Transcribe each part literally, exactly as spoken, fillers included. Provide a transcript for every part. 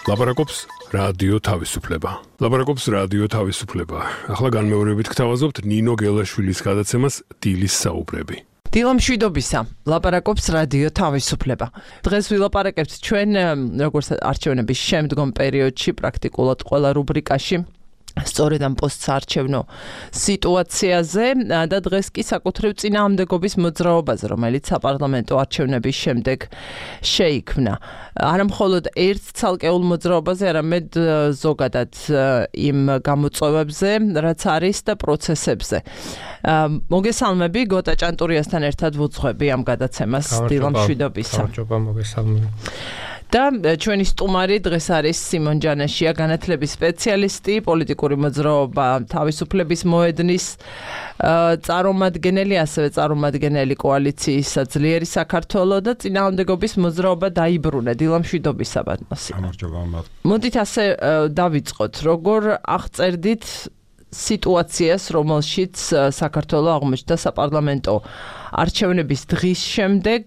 ლაპარაკობს რადიო თავისუფლება. ლაპარაკობს რადიო თავისუფლება. ახლა განმეორებით გთავაზობთ ნინო გელაშვილის გადაცემას დილის საუბრები. დილა მშვიდობისა, ლაპარაკობს რადიო თავისუფლება. დღეს ვილაპარაკებთ ჩვენ როგორც არჩევნების შემდგომ პერიოდში პრაქტიკულად ყველა რუბრიკაში სწორედ ამ პოსტსაარჩევნო სიტუაციაზე და დღეს კი საკუთრივ წინააღმდეგობის მოძრაობაზე, რომელიც საპარლამენტო არჩევნების შემდეგ შეიქმნა. არა მხოლოდ ერთ ცალკეულ მოძრაობაზე, არამედ ზოგადად იმ გამოწვევებზე, რაც არის და პროცესებზე. მოგესალმები, გოტა ჭანტურიასთან ერთად ვუძღვები ამ გადაცემას დილა მშვიდობისა. გამარჯობა, მოგესალმები. და ჩვენი სტუმარი დღეს არის სიმონ ჯანაშია, განათლების სპეციალისტი, პოლიტიკური მოძრაობა თავისუფლების მოედნის წარმომადგენელი, ასევე წარმომადგენელი კოალიციის ძლიერი საქართველო და წინააღმდეგობის მოძრაობა დაიბრუნა. დილა მშვიდობისა, ბატონო. გამარჯობა, მათ. მოდით ასე დავიწყოთ, როგორ აღწერდით სიტუაციას, რომელშიც საქართველო აღმოჩნდა საპარლამენტო არჩევნების დღის შემდეგ.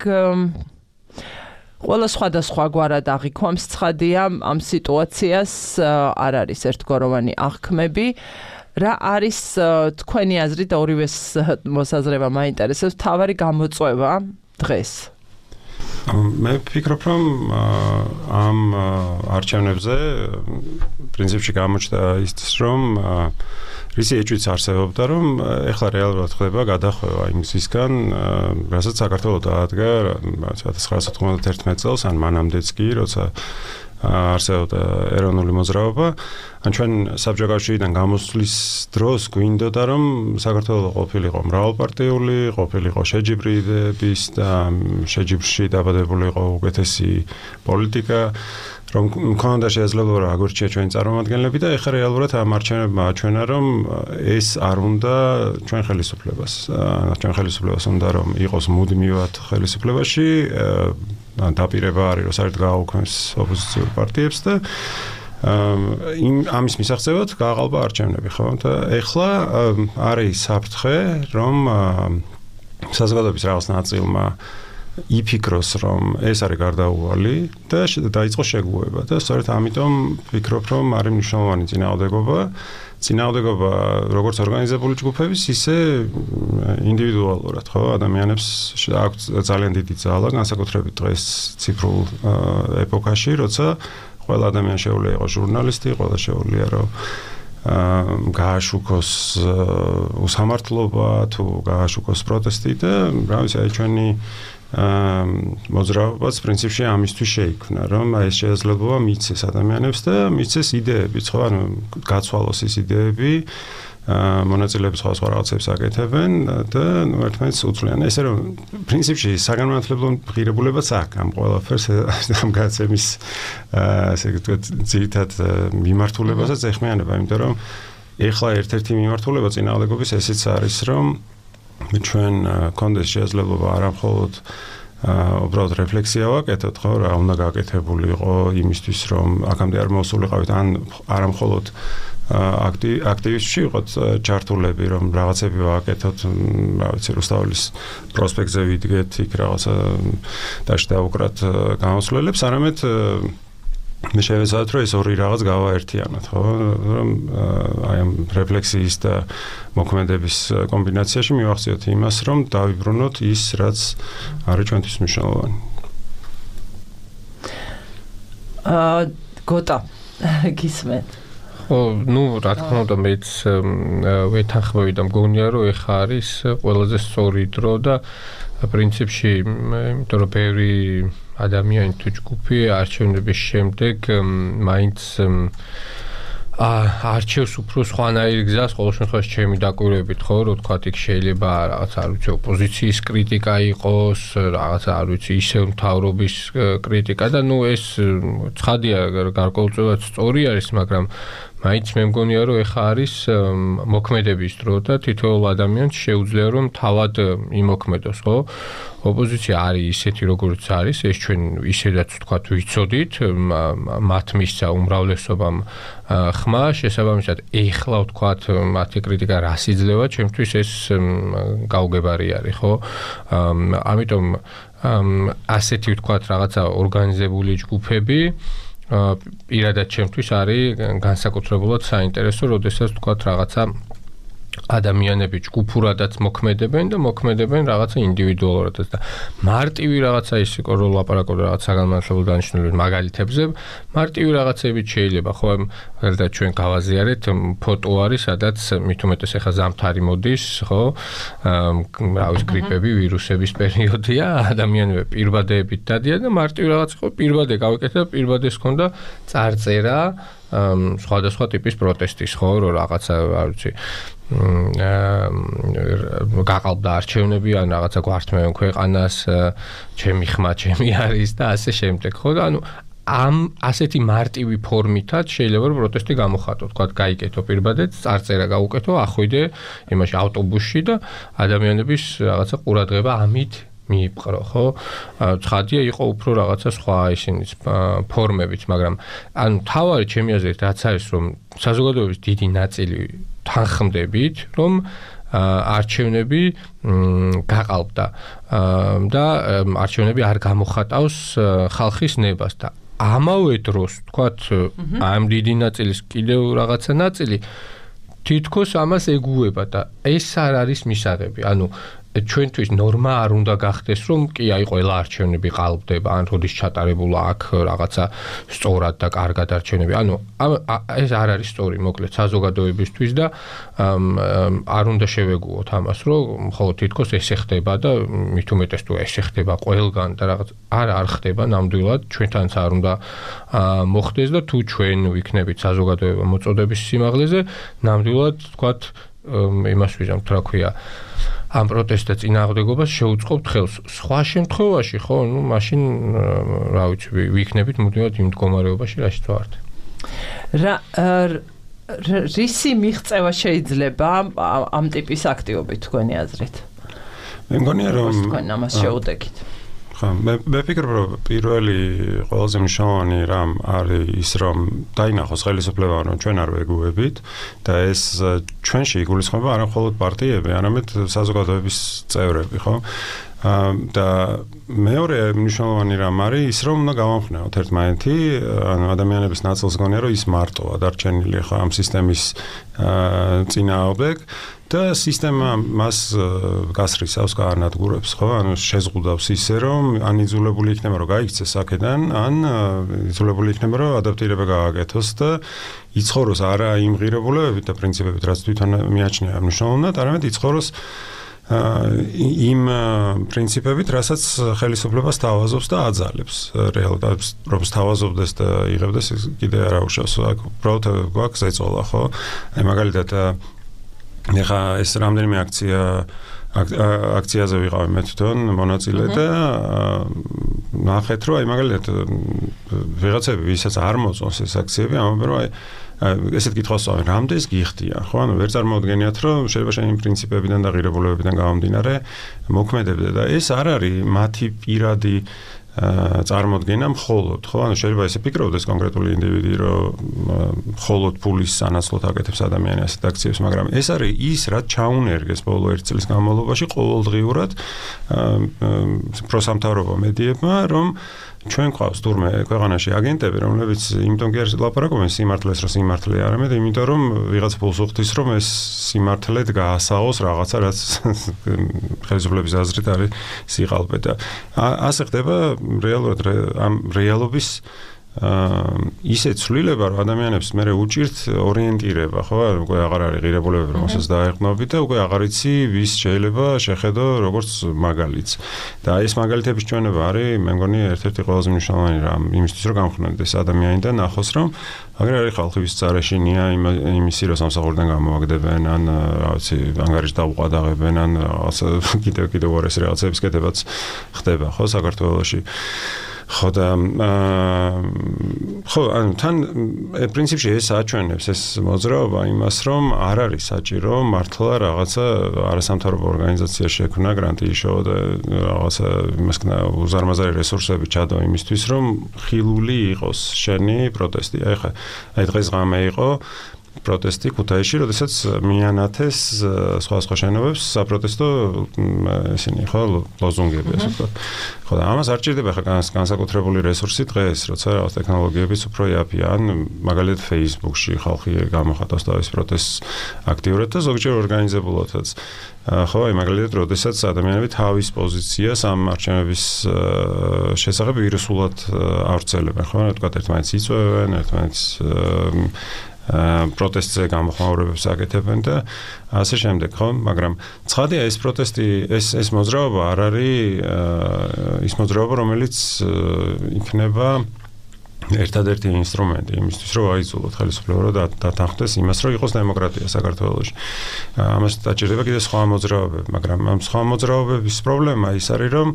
ყველა სხვადასხვა გვარად აღიქვამს ცხადია ამ სიტუაციას, არ არის ერთგვაროვანი აღქმები. რა არის თქვენი აზრით, ორივეს მოსაზრება მაინტერესებს, მთავარი გამოწვევა დღეს? მე ვფიქრობ, რომ ამ არჩევნებზე პრინციპში გამოჩნდა ის, რომ რისი ეჭვიც არსებობდა, რომ ეხლა რეალურად ხდება გადახვევა იმ გზისგან, რასაც საქართველო დაადგა ათას ცხრაასა თხმოცდაერთმეტ წელს, ან მანამდეც კი, როცა არსებობდა ეროვნული მოძრაობა. ან ჩვენ საბჭოთა კავშირიდან გამოსვლის დროს გვინდოდა, რომ საქართველო ყოფილიყო მრავალპარტიული, ყოფილიყო შეჯიბრი იდეების და შეჯიბრში დაბადებული იყო უკეთესი პოლიტიკა, რომ მქონდა შესაძლებლობა რომ აგორჩია ჩვენი წარმომადგენლები და ეხლა რეალურად ამ არჩევნებმა აჩვენა, რომ ეს არ უნდა ჩვენ ხელისუფლებას. ჩვენ ხელისუფლებას უნდა რომ იყოს მუდმივად ხელისუფლებაში, დაპირება არის რომ საერთოდ გააუქმეს ოპოზიციურ პარტიებს და იმ ამის მისაღწევად გააყალბა არჩევნები, ხო? და ეხლა არის საფრთხე, რომ საზოგადოების რაღაც ნაწილმა იფიქროს, რომ ეს არის გარდაუვალი და დაიწყოს შეგუება და სწორედ ამიტომ ვფიქრობ, რომ არის მნიშვნელოვანი წინააღმდეგობა. წინააღმდეგობა როგორც ორგანიზებული ჯგუფების, ისე ინდივიდუალურად, ხო, ადამიანებს აქვს ძალიან დიდი ძალა, განსაკუთრებით დღეს ციფრულ ეპოქაში, როცა ყველა ადამიანი შეუძლია იყოს ჟურნალისტი, ყველა შეუძლია რომ გააშუქოს უსამართლობა თუ გააშუქოს პროტესტი და რა ვიცი, აი ჩვენი მოძრაობაც პრინციპში ამისთვის შეიქმნა, რომ ეს შესაძლებლობა მიცეს ადამიანებს და მიცეს იდეებიც, ხო, ანუ გაცვალოს ის იდეები, მონაწილეები სხვა სხვა რაღაცებს აკეთებენ და ნუ ერთმანეთს უცვლიან. ესე რომ პრინციპში საგანმანათლებლო ღირებულებაც აქვს ამ ყველაფერს, ამ გადაცემის ასე ვთქვათ, ძირითად მიმართულებასაც ეხმიანება, იმიტომ რომ ეხლა ერთ-ერთი მიმართულება წინააღმდეგობის ესეც არის, რომ ჩვენ კონდეს შესაძლებლობა არა მხოლოდ უბრალოდ რეფლექსია ვაკეთოთ, ხო, რა უნდა გაკეთებულიყო იმისთვის, რომ აქამდე არ მოსულიყავით, ან არა მხოლოდ აქტივისტში ვიყოთ ჩართულები, რომ რაღაცები ვაკეთოთ, რა ვიცი, რუსთაველის პროსპექტზე ვიდგეთ, იქ რაღაცა დაშ დავუკრათ გამოსვლელებს, არამედ მე შევეცადოთ, რომ ეს ორი რაღაც გავაერთიანოთ, ხო, რომ აი ამ რეფლექსიის და მოქმედების კომბინაციაში მივახციოთ იმას, რომ დავიბრუნოთ ის, რაც არის ჩვენთვის მნიშვნელოვანი. აა გოტა გისმენთ. ო, ნუ რა თქმა უნდა, მეც ვეთანხმები და მგონია, რომ ეხა არის ყველაზე სწორი დრო და პრინციპში, იმიტომ რომ ბევრი ადამიანი თუ ჯგუფი არჩევნების შემდეგ მაინც არჩევს უფრო სხვანაირ გზას, ყოველ შემთხვევაში ჩემი დაკვირვებით, ხო, რომ თქვა იქ შეიძლება რაღაც არ ვიცი ოპოზიციის კრიტიკა იყოს, რაღაც არ ვიცი ისევ მთავრობის კრიტიკა და ნუ ეს ცხადია, გარკვეულწილად სწორი არის, მაგრამ მაინც მე მგონია, რომ ეხა არის მოქმედების დრო და თითოეულ ადამიანს შეუძლია რომ თავად იმოქმედოს, ხო? ოპოზიცია არის ისეთი, როგორც არის, ეს ჩვენ ისედაც ვთქვათ ვიცოდით, მათ მისცა უმრავლესობამ ხმა, შესაბამისად, ეხლა ვთქვათ მათი კრიტიკა რას იძლევა, ჩემთვის ეს გაუგებარი არის, ხო? ამიტომ ასეთი ვთქვათ რაღაცა ორგანიზებული ჯგუფები პირადად ჩემთვის არის განსაკუთრებულად საინტერესო, როდესაც თქვა რაღაცა ადამიანები ჯგუფურადაც მოქმედებენ და მოქმედებენ რაღაცა ინდივიდუალურადაც და მარტივი რაღაცა ის იყო რომ ლაპარაკობ რაღაც საგანმანათლებლო დანიშნულების მაგალითებზე მარტივი რაღაცები შეიძლება ხო და ჩვენ გავაზიარეთ ფოტო არის სადაც მით უმეტეს ახლა ზამთარი მოდის ხო რა ვიცი გრიპები ვირუსების პერიოდია ადამიანები პირბადეებით დადიან და მარტივი რაღაც იყო პირბადე გავიკეთე და პირბადეს ჰქონდა წარწერა სხვადასხვა ტიპის პროტესტის ხო რომ რაღაცა არ ვიცი გაყალბდა არჩევნები ან რაღაცა გვართმევენ ქვეყანას ჩემი ხმა ჩემი არის და ასე შემდეგ ხო და ანუ ამ ასეთი მარტივი ფორმითაც შეიძლება რომ პროტესტი გამოხატო თქვა გაიკეთო პირბადეთ წარწერა გაუკეთო ახვიდე იმაში ავტობუსში და ადამიანების რაღაცა ყურადღება ამით მიიპყრო ხო ცხადია იყო უფრო რაღაცა სხვა ისინიც ფორმებიც მაგრამ ანუ თავარი ჩემი აზრით რაც არის რომ საზოგადოების დიდი ნაწილი თანხმდებით რომ არჩევნები გაყალბდა და არჩევნები არ გამოხატავს ხალხის ნებას და ამავე დროს თქვათ ამ დიდი ნაწილის კიდევ რაღაცა ნაწილი თითქოს ამას ეგუება და ეს არ არის მისაღები ანუ ჩვენთვის ნორმა არ უნდა გახდეს რომ კი აი ყველა არჩევნები ყალბდება ან როდის ჩატარებულა აქ რაღაცა სწორად და კარგად არჩევნები ანუ ეს არ არის სწორი მოკლედ საზოგადოებისთვის და არ უნდა შევეგუოთ ამას რომ ხო თითქოს ესე ხდება და მით უმეტეს თუ ესე ხდება ყველგან და რაღაც არ არ ხდება ნამდვილად ჩვენთანაც არ უნდა მოხდეს და თუ ჩვენ ვიქნებით საზოგადოება მოწოდების სიმაღლეზე ნამდვილად თქვათ იმას ვიზამთ რა ქვია ამ პროტესტთა წინააღმდეგობას შეუწყობთ ხელს. სხვა შემთხვევაში ხო, ну, მაშინ რა ვიცი, ვიქნებით მუდმივად იმ მდგომარეობაში, რაშიც ვართ. რა რისი მიღწევა შეიძლება ამ ტიპის აქტივობით თქვენი აზრით? მე მგონია რომ თქვენ ამას შეუდექით. ხა მე მე ვფიქრობ რომ პირველი ყველაზე მნიშვნელოვანი რამ არის ის რომ დაინახოს ხელისუფლება რომ ჩვენ არ ვეგუებით და ეს ჩვენში იგულისხმება არა მხოლოდ პარტიები, არამედ საზოგადოების წევრები, ხო? და მეორე მნიშვნელოვანი რამ არის ის რომ უნდა გავამხნევოთ ერთმანეთი, ანუ ადამიანების ნაწილს გონია რომ ის მარტოა დარჩენილი ხო ამ სისტემის წინააღმდეგ და სისტემა მას გასრისავს, გაანადგურებს, ხო? ანუ შეზღუდავს ისე, რომ ან იძულებული იქნება, რომ გაიქცეს აქედან, ან იძულებული იქნება, რომ ადაპტირება გააკეთოს და იცხოვროს არა იმ ღირებულებებით და პრინციპებით, რაც თვითონ მიაჩნია მნიშვნელოვნად, არამედ იცხოვროს იმ პრინციპებით, რასაც ხელისუფლება სთავაზობს და აძალებს. რეალურად რომ სთავაზობდეს და იღებდეს, კიდე არ აუშავს. აქ უბრალოდ გვაქვს ეწოლა, ხო? აი მაგალითად ეხა ეს რამდენიმე აქცია აქციაზე ვიყავი მე თვითონ მონაწილე და ნახეთ რომ აი მაგალითად ვიღაცები ვისაც არ მოწონს ეს აქციები ამბობენ რომ აი ესეთ კითხვას ვამბობ რამდენს გიხდიან ხო ანუ ვერ წარმოუდგენიათ რომ შეიძლება შენი პრინციპებიდან და ღირებულებებიდან გამომდინარე მოქმედებდე და ეს არ არის მათი პირადი წარმოდგენა მხოლოდ, ხო? ანუ შეიძლება ესე ფიქრობდეს კონკრეტული ინდივიდი, რომ მხოლოდ ფულის სანაცვლოდ აკეთებს ადამიანი ასეთ აქციებს, მაგრამ ეს არის ის, რაც ჩაუნერგეს ბოლო ერთი წლის განმავლობაში ყოველდღიურად პროსამთავრობო მედიებმა, რომ ჩვენ ყავს თურმე ქვეყანაში აგენტები, რომლებიც იმიტომ კი არ ლაპარაკობენ სიმართლეს, რომ სიმართლე არამედ იმიტომ რომ ვიღაც ფულს უხდის, რომ ეს სიმართლედ გაასაღოს რაღაცა, რაც ხელისუფლების აზრით არის სიყალბე და ასე ხდება რეალურად ამ რეალობის ისე ცვლილება, რომ ადამიანებს მე უჭირთ ორიენტირება, ხო? უკვე აღარ არის ღირებულებები, რომელსაც დაეყრდნობით და უკვე აღარ იცი, ვის შეიძლება შეხედო როგორც მაგალითს. და ეს მაგალითების ჩვენება არის, მე მგონი, ერთ-ერთი ყველაზე მნიშვნელოვანი რამ, იმისთვის, რომ გამხნევდეს ადამიანი და ნახოს, რომ აგერ არის ხალხი, ვის წარეშინია იმისი, რომ სამსახურიდან გამოვაგდებენ, ან რა ვიცი, ანგარიშს დაუყადაღებენ, ან კიდევ კიდევ უარეს რაღაცების კეთებაც ხდება, ხო, საქართველოში. ხო და ხო ანუ თან პრინციპში ეს აჩვენებს ეს მოძრაობა იმას რომ არ არის საჭირო მართლა რაღაცა არასამთავრობო ორგანიზაცია შექმნა გრანტი იშოვა და რაღაცა იმას უზარმაზარი რესურსები ჩადო იმისთვის რომ ხილული იყოს შენი პროტესტი აი ხა აი დღეს ღამე იყო პროტესტი ქუთაისში, როდესაც მიანათეს სხვა სხვა შენობებს საპროტესტო ისინი ხო ლოზუნგები ასე ვთქვათ. ხო და ამას არ ჭირდება ხა განსაკუთრებული რესურსი დღეს, როცა რაღაც ტექნოლოგიებიც უფრო იაფია, ან მაგალითად Facebook-ში ხალხი გამოხატავს თავის პროტესტს აქტიურად და ზოგჯერ ორგანიზებულადაც. ხო, აი მაგალითად, როდესაც ადამიანები თავის პოზიციას ამ არჩევნების შესახებ ვირუსულად ავრცელებენ, ხო, თქვა ერთმანეთს იწვევენ, ერთმანეთს პროტესტზე გამოხმაურებებს აკეთებენ და ასე შემდეგ, ხო, მაგრამ ცხადია ეს პროტესტი, ეს ეს მოძრაობა არ არის ის მოძრაობა, რომელიც იქნება ერთადერთი ინსტრუმენტი იმისთვის, რომ აიძულოთ ხელისუფლება და დათანხმდეს იმას, რომ იყოს დემოკრატია საქართველოში. ამას დაჭირდება კიდევ სხვა მოძრაობები, მაგრამ ამ სხვა მოძრაობების პრობლემა ის არის, რომ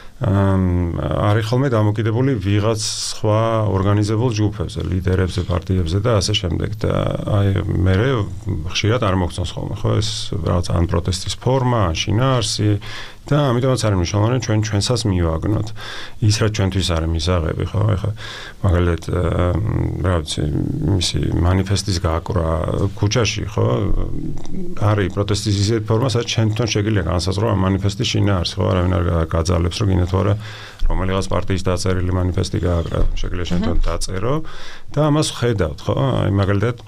არის ხოლმე დამოკიდებული ვიღაც სხვა ორგანიზებულ ჯგუფებზე, ლიდერებზე, პარტიებზე და ასე შემდეგ და აი მე ხშირად არ მოგწონს ხოლმე, ხო, ეს რაღაც ან პროტესტის ფორმა, ან შინაარსი და ამიტომაც არის მნიშვნელოვანი ჩვენ ჩვენსაც მივაგნოთ. ის რა ჩვენთვის არის მისაღები, ხო? ეხლა მაგალითად რა ვიცი, მისი манифестის გააკვრა ქუჩაში, ხო? არის პროტესტის ისეთი ფორმა, სადაც ჩვენ თვითონ შეგიძლია განსაზღვრო ამ манифестის შინაარსი, ხო? არავინ არ გაძალებს, რომ გინდათ ვარა რომელიღაც პარტიის დაწერილი манифестი გააკრა, შეგიძლია ჩვენ თვითონ დაწერო და ამას ხედავთ, ხო? აი მაგალითად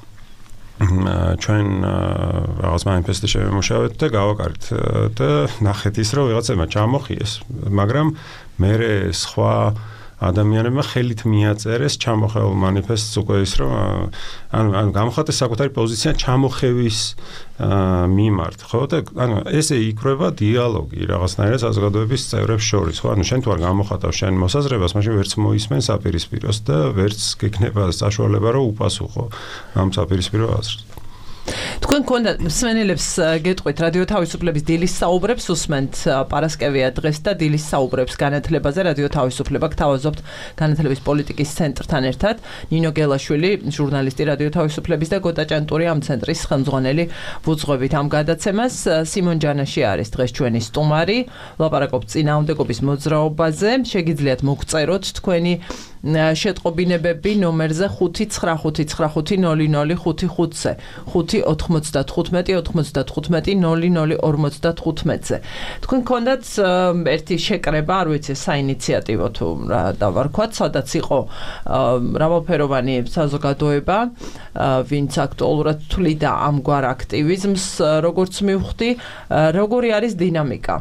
ჩვენ რაღაც манифестი შევემუშავეთ და გავაკარით და ნახეთ ის რომ ვიღაცებმა ჩამოხიეს, მაგრამ მე სხვა ადამიანებმა ხელით მიაწერეს ჩამოხეულ манифестს უკვე ის რომ ანუ ანუ გამოხატეს საკუთარი პოზიცია ჩამოხევის მიმართ, ხო და ანუ ესე იქრება დიალოგი რაღაცნაირად საზოგადოების წევრებს შორის, ხო ანუ შენ თუ არ გამოხატავ შენ მოსაზრებას, მაშინ ვერც მოისმენ საპირისპიროს და ვერც გექნება საშუალება რომ უპასუხო ამ საპირისპირო აზრს. თქვენ გქონდა მსმენელებს გეტყვით რადიო თავისუფლების დილის საუბრებს უსმენთ პარასკევია დღეს და დილის საუბრებს განათლებაზე რადიო თავისუფლება გთავაზობთ განათლების პოლიტიკის ცენტრთან ერთად ნინო გელაშვილი ჟურნალისტი რადიო თავისუფლების და გოტა ჭანტური ამ ცენტრის ხელმძღვანელი ვუძღვებით ამ გადაცემას სიმონ ჯანაში არის დღეს ჩვენი სტუმარი ლაპარაკობთ წინააღმდეგობის მოძრაობაზე შეგიძლიათ მოგწეროთ თქვენი შეტყობინებები ნომერზე ხუთი ცხრა ხუთი ცხრა ხუთი ნული ნული ხუთი ხუთზე ხუთი ოთხმოცდათხუთმეტი ოთხმოცდათხუთმეტი ნული ნული ორმოცდათხუთმეტზე თქვენ გქონდათ ერთი შეკრება არ ვიცი საინიციატივო თუ რა დავარქვათ სადაც იყო მრავალფეროვანი საზოგადოება ვინც აქტუალურად თვლიდა ამგვარ აქტივიზმს როგორც მივხვდი როგორი არის დინამიკა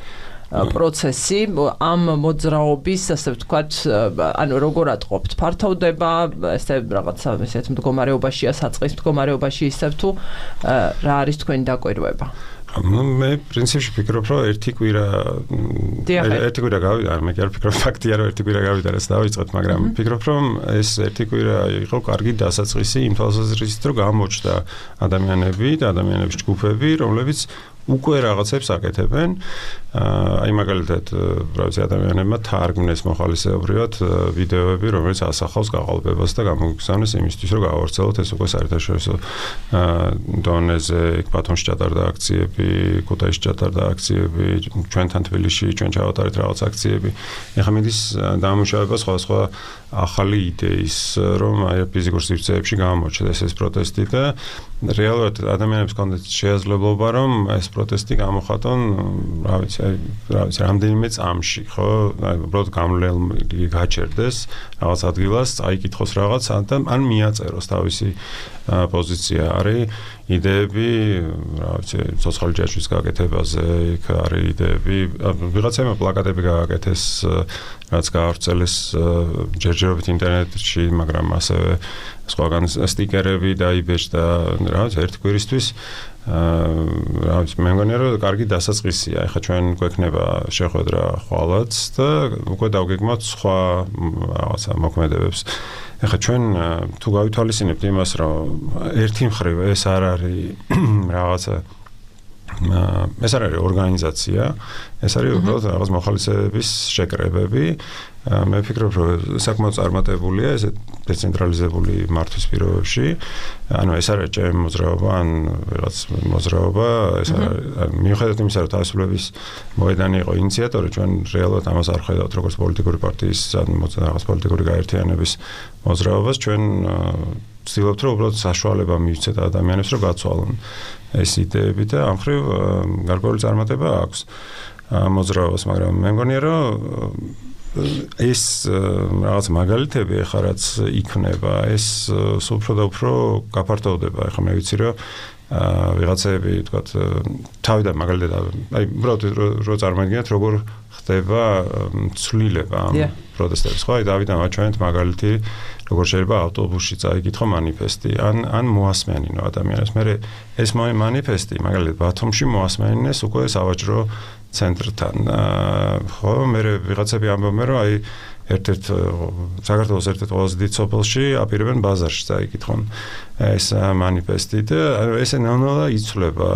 პროცესი ამ მოძრაობის ასე ვთქვათ ანუ როგორ ატყობთ ფართოვდება ესე რაღაცა ესეთ მდგომარეობაშია საწყის მდგომარეობაში ისევ თუ რა არის თქვენი დაკვირვება ну მე პრინციპში ფიქრობ რომ ერთი კვირა ერთი კვირა გავიდა მე კი არ ფიქრობ ფაქტია რომ ერთი კვირა გავიდა ეს დავიწყეთ მაგრამ ფიქრობ რომ ეს ერთი კვირა იყო კარგი დასაწყისი იმ თვალსაზრისით რომ გამოჩნდა ადამიანები და ადამიანების ჯგუფები რომლებიც უკვე რაღაცებს აკეთებენ აი მაგალითად რა ვიცი ადამიანებმა თარგმნეს მოხალისეობრივად ვიდეოები რომელიც ასახავს გაყალბებას და გამოგზავნეს იმისთვის რომ გავავრცელოთ ეს უკვე საერთაშორისო დონეზე ბათუმში ჩატარდა აქციები ქუთაისში ჩატარდა აქციები ჩვენთან თბილისში ჩვენ ჩავატარეთ რაღაც აქციები ეხლა მიდის დამუშავება სხვადასხვა ახალი იდეის რომ აი ფიზიკურ სივრცეებში გამოჩნდეს ეს პროტესტი და რეალურად ადამიანებს კონდეთ შეაძლებლობა რომ ეს პროტესტი გამოხატონ რა ვიცი აი რა ვიცი რამდენიმე წამში ხო აი უბრალოდ გამლელი გაჩერდეს რაღაც ადგილას წაიკითხოს რაღაც ან მიაწეროს თავისი პოზიცია არის იდეები რა ვიცი ცოცხალი ჯაჭვის გაკეთებაზე იქ არის იდეები ვიღაცამა პლაკატები გააკეთეს რაც გაავრცელეს ჯერჯერობით ინტერნეტში მაგრამ ასევე სხვაგან სტიკერები დაიბეჭდა რა ვიცი ერთი კვირისთვის რა ვიცი მე მგონია რომ კარგი დასაწყისია ეხლა ჩვენ გვექნება შეხვედრა ხვალაც და უკვე დავგეგმოთ სხვა რაღაცა მოქმედებებს ეხლა ჩვენ თუ გავითვალისწინებთ იმას რომ ერთი მხრივ ეს არ არის რაღაცა ეს არ არის ორგანიზაცია, ეს არის უბრალოდ რაღაც მოხალისეების შეკრებები. მე ვფიქრობ, რომ საკმაოდ წარმატებულია ეს დეცენტრალიზებული მართვის პირობებში. ანუ ეს არის ჩემი მოძრაობა, ან რაღაც მოძრაობა, ეს არის მიუხედავად იმისა, რომ თავისუფლების მოედანი იყო ინიციატორი, ჩვენ რეალურად ამას არ ხედავთ როგორც პოლიტიკური პარტიის ან რაღაც პოლიტიკური გაერთიანების მოძრაობას, ჩვენ ვცდილობთ, რომ უბრალოდ საშუალება მივცეთ ადამიანებს, რომ გაცვალონ ეს იდეები და ამ ხრივ გარკვეული წარმატება აქვს მოძრაობას, მაგრამ მე მგონია, რომ ეს რაღაც მაგალითები ახლა რაც იქნება, ეს უფრო და უფრო გაფართოვდება. ახლა მე ვიცი, რომ ვიღაცები, თქვათ, თავიდან მაგალითად, აი, უბრალოდ რო წარმოგიდგენთ, როგორ ხდება ცვლილება ამ პროტესტების, ხო? აი, დავით ამაჩვენეთ მაგალითი, როგორ შეიძლება ავტობუსში წაიკითხო მანიფესტი, ან ან მოასმენინო ადამიანებს. მე ეს მანიფესტი, მაგალითად, ბათუმში მოასმენინეს უკვე სავაჭრო ცენტრთან. ხო, მე ვიღაცები ამბობენ, რომ აი ერთ-ერთ საქართველოს ერთ-ერთ ყველაზე დიდ სოფელში აპირებენ ბაზარში წაიკითხონ ეს მანიფესტი და ესე ნელ-ნელა იცვლება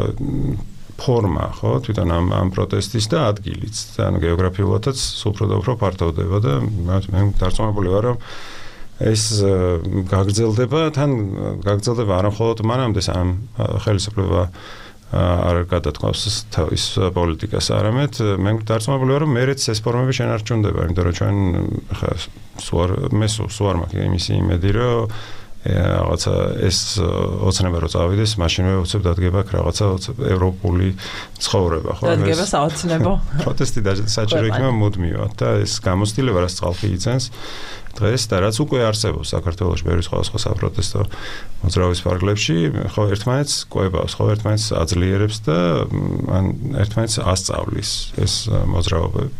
ფორმა, ხო, თვითონ ამ ამ პროტესტის და ადგილიც. ანუ გეოგრაფიულადაც უფრო და უფრო ფართოვდება და მე დარწმუნებული ვარ, რომ ეს გაგრძელდება, თან გაგრძელდება არა მხოლოდ მანამდე ამ ხელისუფლება არ გადათქვავს თავის პოლიტიკას, არამედ მე დარწმუნებული ვარ, რომ მერეც ეს ფორმები შენარჩუნდება, იმიტომ რომ ჩვენ ხა სულ მე სულ არ მაქვს იმისი იმედი, რომ რაღაცა ეს ოცნება რო წავიდეს, მაშინვე უცებ დადგება რაღაცა ევროპული ცხოვრება, ხო? დადგება საოცნებო. პროტესტი და საჭირო იქნება მუდმივად და ეს გამოცდილება რაც ხალხი იცენს დღეს და რაც უკვე არსებობს საქართველოში ბევრი სხვადასხვა საპროტესტო მოძრაობის ფარგლებში, ხო, ერთმანეთს კვებავს, ხო, ერთმანეთს აძლიერებს და ან ერთმანეთს ასწავლის ეს მოძრაობები.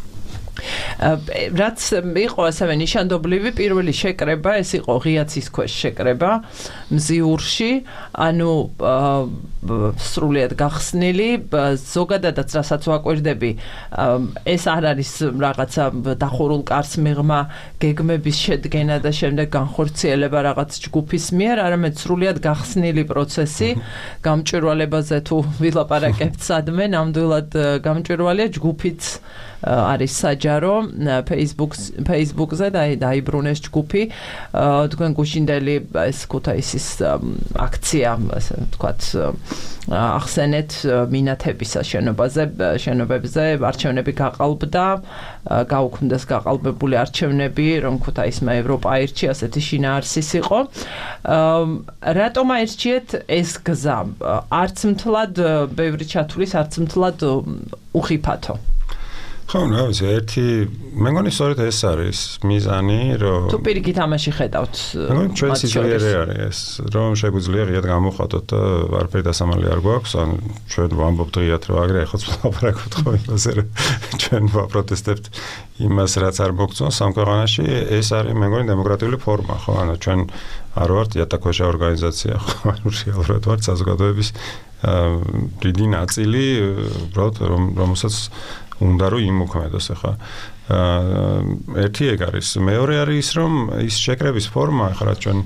რაც იყო ასევე ნიშანდობლივი პირველი შეკრება, ეს იყო ღიაცის ქვეშ შეკრება მზიურში, ანუ სრულიად გახსნილი, ზოგადადაც რასაც ვაკვირდები, ეს არ არის რაღაცა დახურულ კარს მიღმა გეგმების შედგენა და შემდეგ განხორციელება რაღაც ჯგუფის მიერ, არამედ სრულიად გახსნილი პროცესი, გამჭვირვალებაზე თუ ვილაპარაკებთ სადმე, ნამდვილად გამჭვირვალეა, ჯგუფიც არის საჯარო Facebook-ს Facebook-ზე და დაიბრუნეს ჯგუფი თქვენ გუშინდელი ეს ქუთაისის აქცია ასე ვთქვათ ახსენეთ მინათების შენობაზე შენობებზე არჩევნები გაყალბდა გაუქმდეს გაყალბებული არჩევნები რომ ქუთაისმა ევროპა აირჩია ასეთი შინაარსის იყო რატომ აირჩიეთ ეს გზა არც მთლად ბევრი ჩათვლის არც მთლად უხიფათო ხო, რა ვიცი, ერთი მე მგონი სწორედ ეს არის მიზანი, რომ თუ პირიქით ამაში ხედავთ. მე ჩვენ სიძლიერე არის ეს, რომ შეგვიძლია ღიად გამოვხატოთ და ვარფერი დასამალი არ გვაქვს, ან ჩვენ ვამბობთ ღიად, რომ აგრე ეხოც ვლაპარაკობთ ხო იმაზე, რომ ჩვენ ვაპროტესტებთ იმას, რაც არ მოგწონს ამ ქვეყანაში, ეს არის მე მგონი დემოკრატიული ფორმა, ხო, ანუ ჩვენ არ ვართ იატაკქვეშა ორგანიზაცია, ხო, ანუ რეალურად ვართ საზოგადოების დიდი ნაწილი, უბრალოდ რომელსაც უნდა რომ იმოქმედოს ახლა. ერთი ეგ არის, მეორე არის ის, რომ ის შეკრების ფორმა ახლა რაც ჩვენ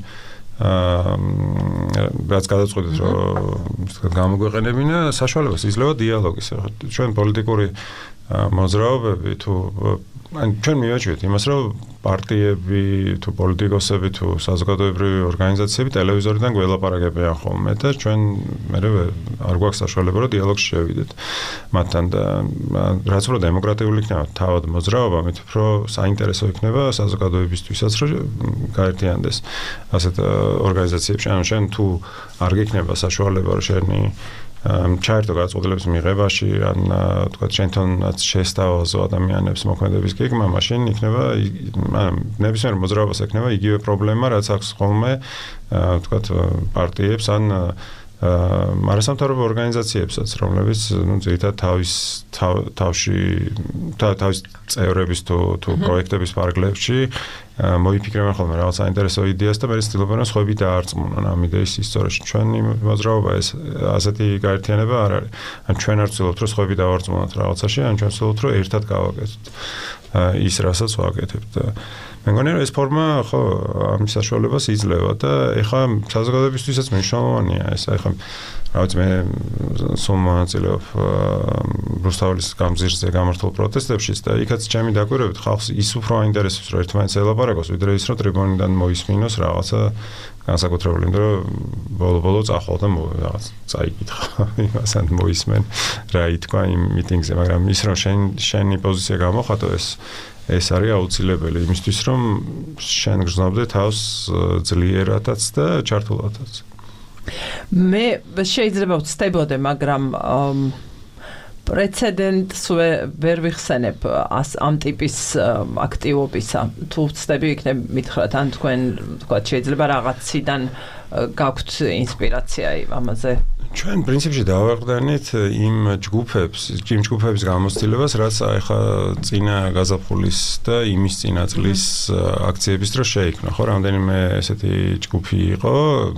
რაც გადაწყვეტეთ, რომ გამოგვეყენებინა, საშუალებას იძლევა დიალოგის. ჩვენ პოლიტიკური მოძრაობები თუ ან ჩვენ მივაჩვენეთ იმას, რომ პარტიები თუ პოლიტიკოსები თუ საზოგადოებრივი ორგანიზაციები ტელევიზორიდან გველაპარაკებიან ხოლმე და ჩვენ მე არ გვაქვს საშუალება რომ დიალოგში შევიდეთ მათთან და რაც უფრო დემოკრატიული იქნება თავად მოძრაობა, მით უფრო საინტერესო იქნება საზოგადოებისთვისაც რომ გაერთიანდეს ასეთ ორგანიზაციებში. ანუ შენ თუ არ გიქნება საშუალება რომ შენი ჩაერთო გადაწყვეტილების მიღებაში, ან თქვა შენთანაც შესთავაზო ადამიანებს მოქმედების გეგმა, მაშინ იქნება, ანუ ნებისმიერ მოძრაობას ექნება იგივე პრობლემა, რაც აქვს ხოლმე, თქვა პარტიებს ან არასამთავრობო ორგანიზაციებსაც, რომლებიც, ну, ძირითადად თავის თავში თავის წევრების თუ თუ პროექტების ფარგლებში მოიფიქრებენ ხოლმე რაღაც საინტერესო იდეას და მე ვცდილობენ რომ სხვები დაარწმუნონ ამ იდეის ისტორიაში. ჩვენი მოძრაობა ეს ასეთი გაერთიანება არ არის. ან ჩვენ არ ვცდილობთ რომ სხვები დავარწმუნოთ რაღაცაში, ან ჩვენ ვცდილობთ რომ ერთად გავაკეთოთ ის, რასაც ვაკეთებთ. მე მგონი რომ ეს ფორმა ხო ამის საშუალებას იძლევა და ეხლა საზოგადოებისთვისაც მნიშვნელოვანია ეს. ეხლა რაც მე სულ მონაწილეობ რუსთაველის გამზირზე გამართულ პროტესტებშიც და იქაც ჩემი დაკვირვებით ხალხს ის უფრო აინტერესებს რომ ერთმანეთს ელაპარაკოს ვიდრე ის რომ ტრიბუნიდან მოისმინოს რაღაცა განსაკუთრებული, იმიტომ რომ ბოლო-ბოლო წახვალ და რაღაც წაიკითხა იმასთან მოისმენ რა ითქვა იმ მიტინგზე, მაგრამ ის რომ შენ შენი პოზიცია გამოხატო ეს ეს არის აუცილებელი იმისთვის რომ შენ გრძნობდე თავს ძლიერადაც და ჩართულადაც. მე შეიძლება ვწდებოდე, მაგრამ პრეცედენტს ვერ ვიხსენებ ამ ტიპის აქტივობისა. თუ ვწდები იქნებ მითხრათ, ან თქვენ თქვა შეიძლება რაღაციდან გაქვთ ინსპირაცია ამაზე. ჩვენ პრინციპში დავაყრდნით იმ ჯგუფებს, იმ ჯგუფების გამოცდილებას, რაც ახლა წინა გაზაფხულის და იმის წინა წლის აქციების დროს შეიქმნა. ხო, რამდენიმე ესეთი ჯგუფი იყო,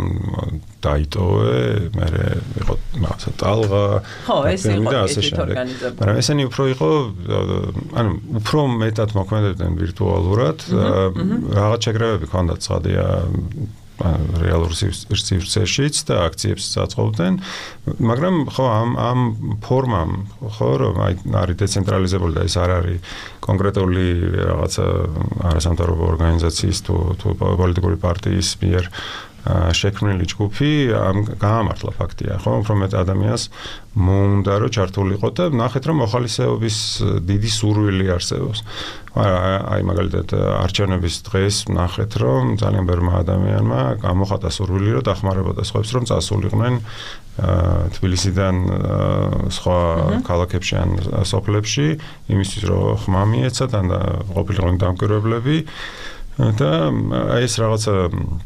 დაიტოვე, მე იყო რაღაცა ტალღა. ხო, ეს იყო ესეთი ორგანიზება. მაგრამ ესენი უფრო იყო, ანუ უფრო მეტად მოქმედებდნენ ვირტუალურად, რაღაც შეგრევები ჰქონდათ ცხადია რეალურ სივრცეშიც და აქციებს საწყობდნენ, მაგრამ ხო ამ ამ ფორმამ ხო რომ არის დეცენტრალიზებული და ეს არ არის კონკრეტული რაღაცა არასამთავრობო ორგანიზაციის თუ თუ პოლიტიკური პარტიის მიერ შექმნილი ჯგუფი გაამართლა ფაქტია, ხო, უფრო მეტ ადამიანს მოუნდა რომ ჩართულიყო და ნახეთ რომ მოხალისეობის დიდი სურვილი არსებობს. აი მაგალითად არჩევნების დღეს ნახეთ რომ ძალიან ბევრმა ადამიანმა გამოხატა სურვილი რომ დახმარებოდა სხვებს რომ წასულიყვნენ თბილისიდან სხვა ქალაქებში ან სოფლებში იმისთვის რომ ხმა მიეცათ ან ყოფილიყვნენ დამკვირვებლები და ეს რაღაცა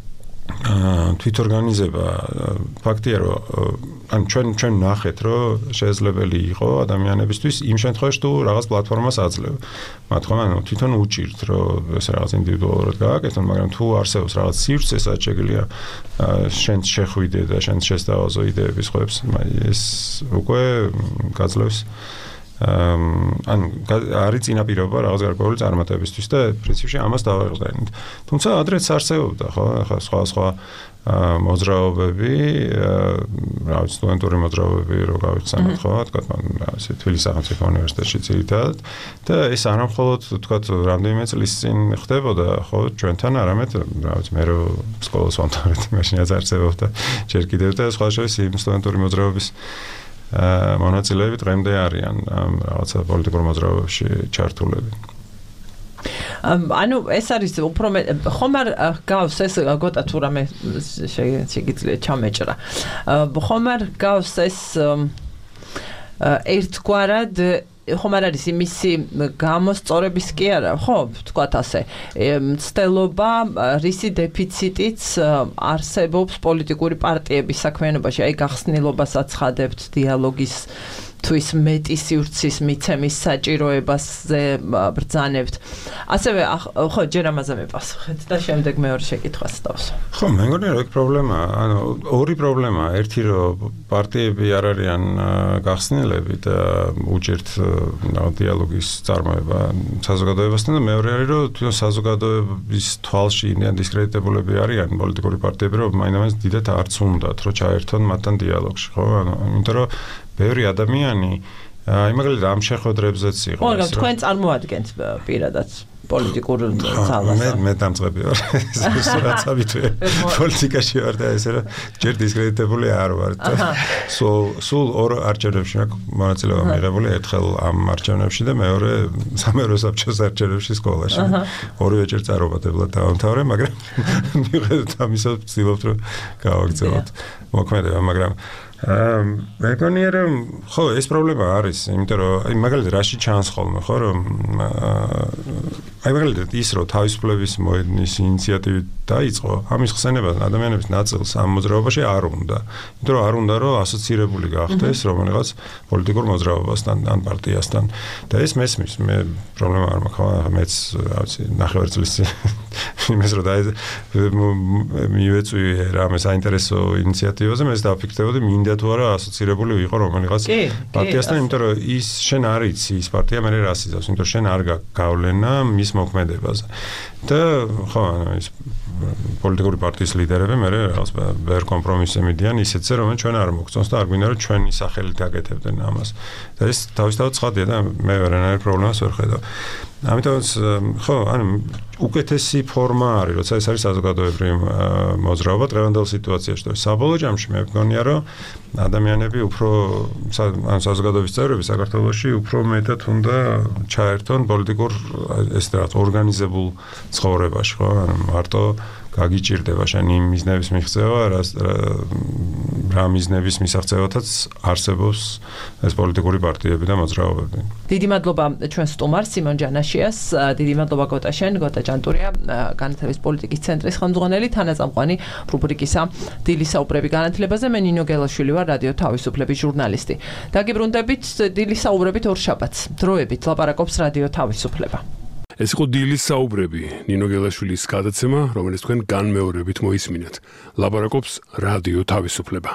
თვითორგანიზება ფაქტია რომ ან ჩვენ ჩვენ ნახეთ რომ შესაძლებელი იყო ადამიანებისთვის იმ შემთხვევაში თუ რაღაც პლატფორმას აძლევ. მათ ხომ ანუ თვითონ უჭირთ რომ ეს რაღაც ინდივიდუალურად გააკეთონ, მაგრამ თუ არსებობს რაღაც სივრცე საჭეგლია შენ შეხვიდე და შენ შესთავაზო იდეების ხვებს, ეს უკვე გაძლევს ან არის წინაპირობა რაღაც გარკვეული წარმატებისთვის და პრინციპში ამას დავაყრდნით. თუმცა ადრეც არსებობდა ხო, ახლა სხვა სხვა მოძრაობები, რა ვიცი, სტუდენტური მოძრაობები რო გავიხსენოთ ხო, თქვა ასე თბილისის სახელმწიფო უნივერსიტეტში ძირითადად და ეს არა მხოლოდ თქვა რამდენიმე წლის წინ ხდებოდა ხო ჩვენთან, არამედ რა ვიცი, მე რო სკოლას ვამთავრეთ, მაშინაც არსებობდა ჯერ კიდევ და სხვა შორის იმ სტუდენტური მოძრაობის მონაწილეები დღემდე არიან რაღაცა პოლიტიკურ მოძრაობებში ჩართულები. ანუ ეს არის უფრო ხომ არ გავს ეს გოტა თუ რამე შეგიძლია ჩამეჭრა. ხომ არ გავს ეს ერთგვარად ხომ არ არის იმისი გამოსწორების კი არა, ხო, ვთქვათ ასე, მცდელობა, რისი დეფიციტიც არსებობს პოლიტიკური პარტიების საქმიანობაში, აი გახსნილობას აცხადებთ, დიალოგის თვის მეტი სივრცის მიცემის საჭიროებაზე ბრძანებთ. ასევე ხო, ჯერ ამაზე მიპასუხეთ და შემდეგ მეორე შეკითხვას დავსვა. ხო, მე მგონი რომ ეგ პრობლემაა, ანუ ორი პრობლემაა, ერთი რომ პარტიები არ არიან გახსნილები და უჭირთ დიალოგის წარმოება საზოგადოებასთან და მეორე არის რომ თვითონ საზოგადოების თვალში იმიან დისკრედიტებულები არიან პოლიტიკური პარტიები, რომ მაინც დიდად არც უნდათ რომ ჩაერთონ მათთან დიალოგში, ხო? ანუ იმიტომ რომ ბევრი ადამიანი აი მაგალითად ამ შეხვედრებზეც იყო. ხო, თქვენ წარმოადგენთ პირადად პოლიტიკურ ძალას. მე მე დამწყები ვარ. რაც ამითვე პოლიტიკაში ვარ და ესე რომ ჯერ დისკრედიტებული არ ვარ და სულ სულ ორ არჩევნებში მაქვს მონაწილეობა მიღებული, ერთხელ ამ არჩევნებში და მეორე სამერო საბჭოს არჩევნებში სკოლაში. ორივე ჯერ წარუმატებლად დავამთავრე, მაგრამ მიუხედავად ამისა ვცდილობთ რომ გავაგრძელოთ მოქმედება, მაგრამ მე მგონია რომ ხო ეს პრობლემა არის, იმიტომ რომ აი მაგალითად რაში ჩანს ხოლმე ხო რომ აი მაგალითად ის რომ თავისუფლების მოედნის ინიციატივით დაიწყო, ამის ხსენება ადამიანების ნაწილს ამ მოძრაობაში არ უნდა, იმიტომ რომ არ უნდა რომ ასოცირებული გახდეს რომელიღაც პოლიტიკურ მოძრაობასთან ან პარტიასთან და ეს მესმის, მე პრობლემა არ მაქვს, მეც რა ვიცი ნახევარ წლის იმას რომ დაი მივეწვი რამე საინტერესო ინიციატივაზე, მე დავფიქრდებოდი მინდა თუ არა ასოცირებული ვიყო რომელიღაც პარტიასთან, იმიტომ რომ ის შენ არ იცი ის პარტია მე რას იზავს, იმიტომ რომ შენ არ გავლენა მის მოქმედებაზე. და ხო, ის პოლიტიკური პარტიის ლიდერები მე რაღაც ვერ კომპრომისზე მიდიან ისეთზე, რომელიც ჩვენ არ მოგწონს და არ გვინდა რომ ჩვენი სახელით გაკეთებდნენ ამას. და ეს თავისთავად ცხადია და მე ვერანაირ პრობლემას ვერ ხედავ. ამიტომ ხო, ანუ უკეთესი ფორმა არის, როცა ეს არის საზოგადოებრივი მოძრაობა დღევანდელ სიტუაციაში. და საბოლოო ჯამში მე მგონია, რომ ადამიანები უფრო ანუ საზოგადოების წევრები საქართველოში უფრო მეტად უნდა ჩაერთონ პოლიტიკურ ეს რაღაც ორგანიზებულ ცხოვრებაში, ხო? ანუ მარტო გაგიჭირდება შენ იმ მიზნების მიღწევა, რა მიზნების მისაღწევათაც არსებობს ეს პოლიტიკური პარტიები და მოძრაობები. დიდი მადლობა ჩვენ სტუმარს სიმონ ჯანაშიას, დიდი მადლობა გოტა შენ, გოტა ჭანტურია, განათლების პოლიტიკის ცენტრის ხელმძღვანელი, თანაწამყვანი რუბრიკისა დილის საუბრები განათლებაზე. მე ნინო გელაშვილი ვარ, რადიო თავისუფლების ჟურნალისტი. დაგიბრუნდებით დილის საუბრებით ორშაბათს. დროებით ლაპარაკობს რადიო თავისუფლება. ეს იყო დილის საუბრები, ნინო გელაშვილის გადაცემა, რომელიც თქვენ განმეორებით მოისმინეთ. ლაპარაკობს რადიო თავისუფლება.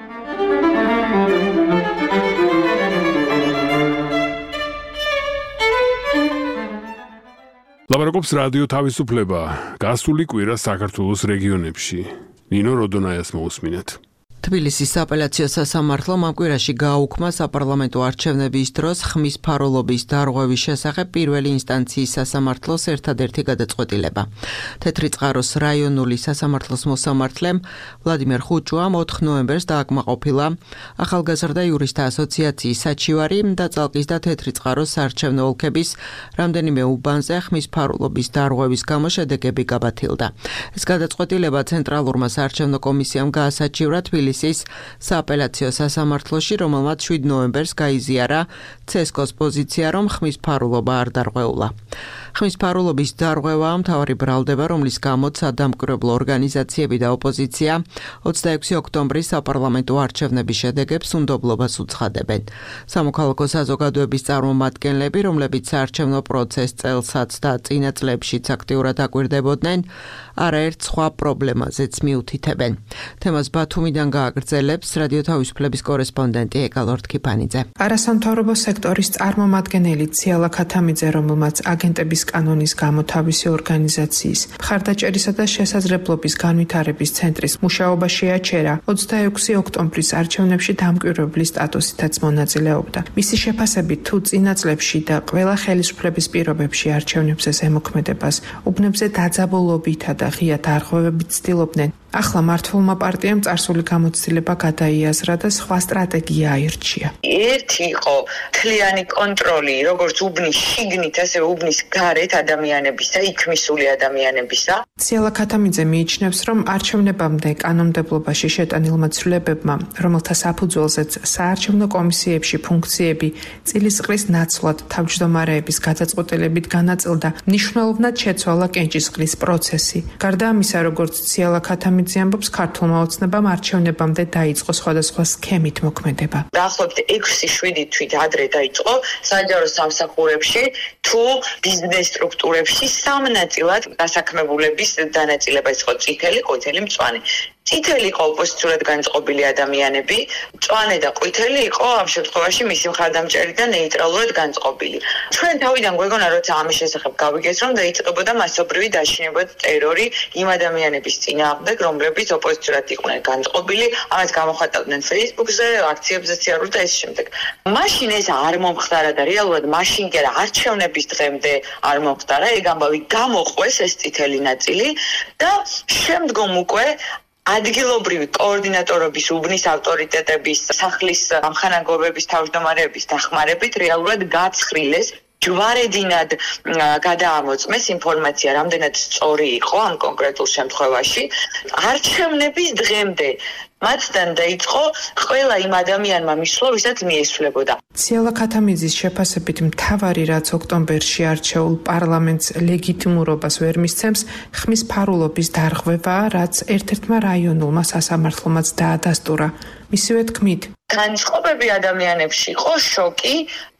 ლაპარაკობს რადიო თავისუფლება. გასული კვირა საქართველოს რეგიონებში. ნინო როდონაიას მოусმინეთ. თბილისის აპელაციო სასამართლომ ამ კვირაში გააუქმა საპარლამენტო არჩევნების დროს ხმის ფარულობის დარღვევის შესახებ პირველი ინსტანციის სასამართლოს ერთადერთი გადაწყვეტილება. თეთრი წყაროს რაიონული სასამართლოს მოსამართლემ ვლადიმერ ხუჭუამ ოთხ ნოემბერს დააკმაყოფილა ახალგაზრდა იურისტთა ასოციაციის საჩივარი და წალკის და თეთრი წყაროს საარჩევნო ოლქების რამდენიმე უბანზე ხმის ფარულობის დარღვევის გამო შედეგები გაბათილდა. ეს გადაწყვეტილება ცენტრალურმა საარჩევნო კომისიამ გაასაჩივრა თბილისის სააპელაციო სასამართლოში, რომელმაც შვიდ ნოემბერს გაიზიარა ცესკოს პოზიცია, რომ ხმის ფარულობა არ დარღვეულა. ხმის ფარულობის დარღვევაა მთავარი ბრალდება, რომლის გამოც სადამკვირვებლო ორგანიზაციები და ოპოზიცია ოცდაექვსი ოქტომბრის საპარლამენტო არჩევნების შედეგებს უნდობლობას უცხადებენ. სამოქალაქო საზოგადოების წარმომადგენლები, რომლებიც საარჩევნო პროცესს წელსაც და წინა წლებშიც აქტიურად აკვირდებოდნენ, არაერთ სხვა პრობლემაზეც მიუთითებენ. თემას ბათუმიდან გააგრძელებს რადიო თავისუფლების კორესპონდენტი ეკალორდ ქიფანიძე. არასამთავრობო სექტორის წარმომადგენელი ციალა ქათამიძე, რომელმაც აგენტების კანონის გამო თავისი ორგანიზაციის მხარდაჭერისა და შესაძლებლობის განვითარების ცენტრის მუშაობა შეაჩერა, ოცდაექვსი ოქტომბრის არჩევნებში დამკვირვებლის სტატუსითაც მონაწილეობდა. მისი შეფასებით, თუ წინა წლებში და ყველა ხელისუფლების პირობებში არჩევნებზე ზემოქმედებას უბნებზე დაძაბულობითა და ღია დარღვევებით ცდილობდნენ, ახლა მართლმა პარტიამ წარსული გამოცდილება გადაიაზრა და სხვა სტრატეგია აირჩია. ერთი იყო თლიანი კონტროლი, როგორც უბნის შიგნით, ასე უბნის გარეთ ადამიანებისა, იქ მისული ადამიანებისა. ციალა ქათამიძე მიიჩნევს, რომ არჩევნებამდე კანონმდებლობაში შეტანილმა ცვლილებებმა, რომელთა საფუძველზეც საარჩევნო კომისიებში ფუნქციები წილისყრის ნაცვლად თავმჯდომარეების გადაწყვეტილებით განაწილდა, მნიშვნელოვნად შეცვალა კენჭისყრის პროცესი. გარდა ამისა, როგორც ციალა ქათამიძე ამბობს, ქართულმა ოცნებამ არჩევნებამდე დაიწყო სხვადასხვა სქემით მოქმედება. დაახლოებით ექვსი შვიდი თვით ადრე დაიწყო საჯარო სამსახურებში თუ ბიზნეს სტრუქტურებში სამ ნაწილად დასაქმებულების დანაწილება იყო წითელი, ყვითელი, მწვანე. წითელი იყო ოპოზიციურად განწყობილი ადამიანები, მწვანე და ყვითელი იყო ამ შემთხვევაში მისი მხარდამჭერი და ნეიტრალურად განწყობილი. ჩვენ თავიდან გვეგონა, როცა ამის შესახებ გავიგეთ, რომ დაიწყებოდა მასობრივი დაშინება და ტერორი იმ ადამიანების წინააღმდეგ, რომლებიც ოპოზიციურად იყვნენ განწყობილი, ამას გამოხატავდნენ Facebook-ზე, აქციებზე სიარული და ეს შემდეგ. მაშინ ეს არ მომხდარა და რეალურად მაშინ კი არა, არჩევნების დღემდე არ მომხდარა, ეგ ამბავი გამოყვეს ეს წითელი ნაწილი და შემდგომ უკვე ადგილობრივი კოორდინატორობის უბნის ავტორიტეტების სახლის ამხანაგობების თავმჯდომარეების დახმარებით რეალურად გაცხრილეს ჯვარედინად გადაამოწმეს ინფორმაცია, რამდენად სწორი იყო ამ კონკრეტულ შემთხვევაში არჩევნების დღემდე. მათთან დაიწყო ყველა იმ ადამიანმა მისვლა, ვისაც მიესვლებოდა. ციალა ქათამიძის შეფასებით, მთავარი რაც ოქტომბერში არჩეულ პარლამენტს ლეგიტიმურობას ვერ მისცემს, ხმის ფარულობის დარღვევაა, რაც ერთ-ერთმა რაიონულმა სასამართლომაც დაადასტურა. მისივე თქმით, განწყობები ადამიანებში იყო შოკი,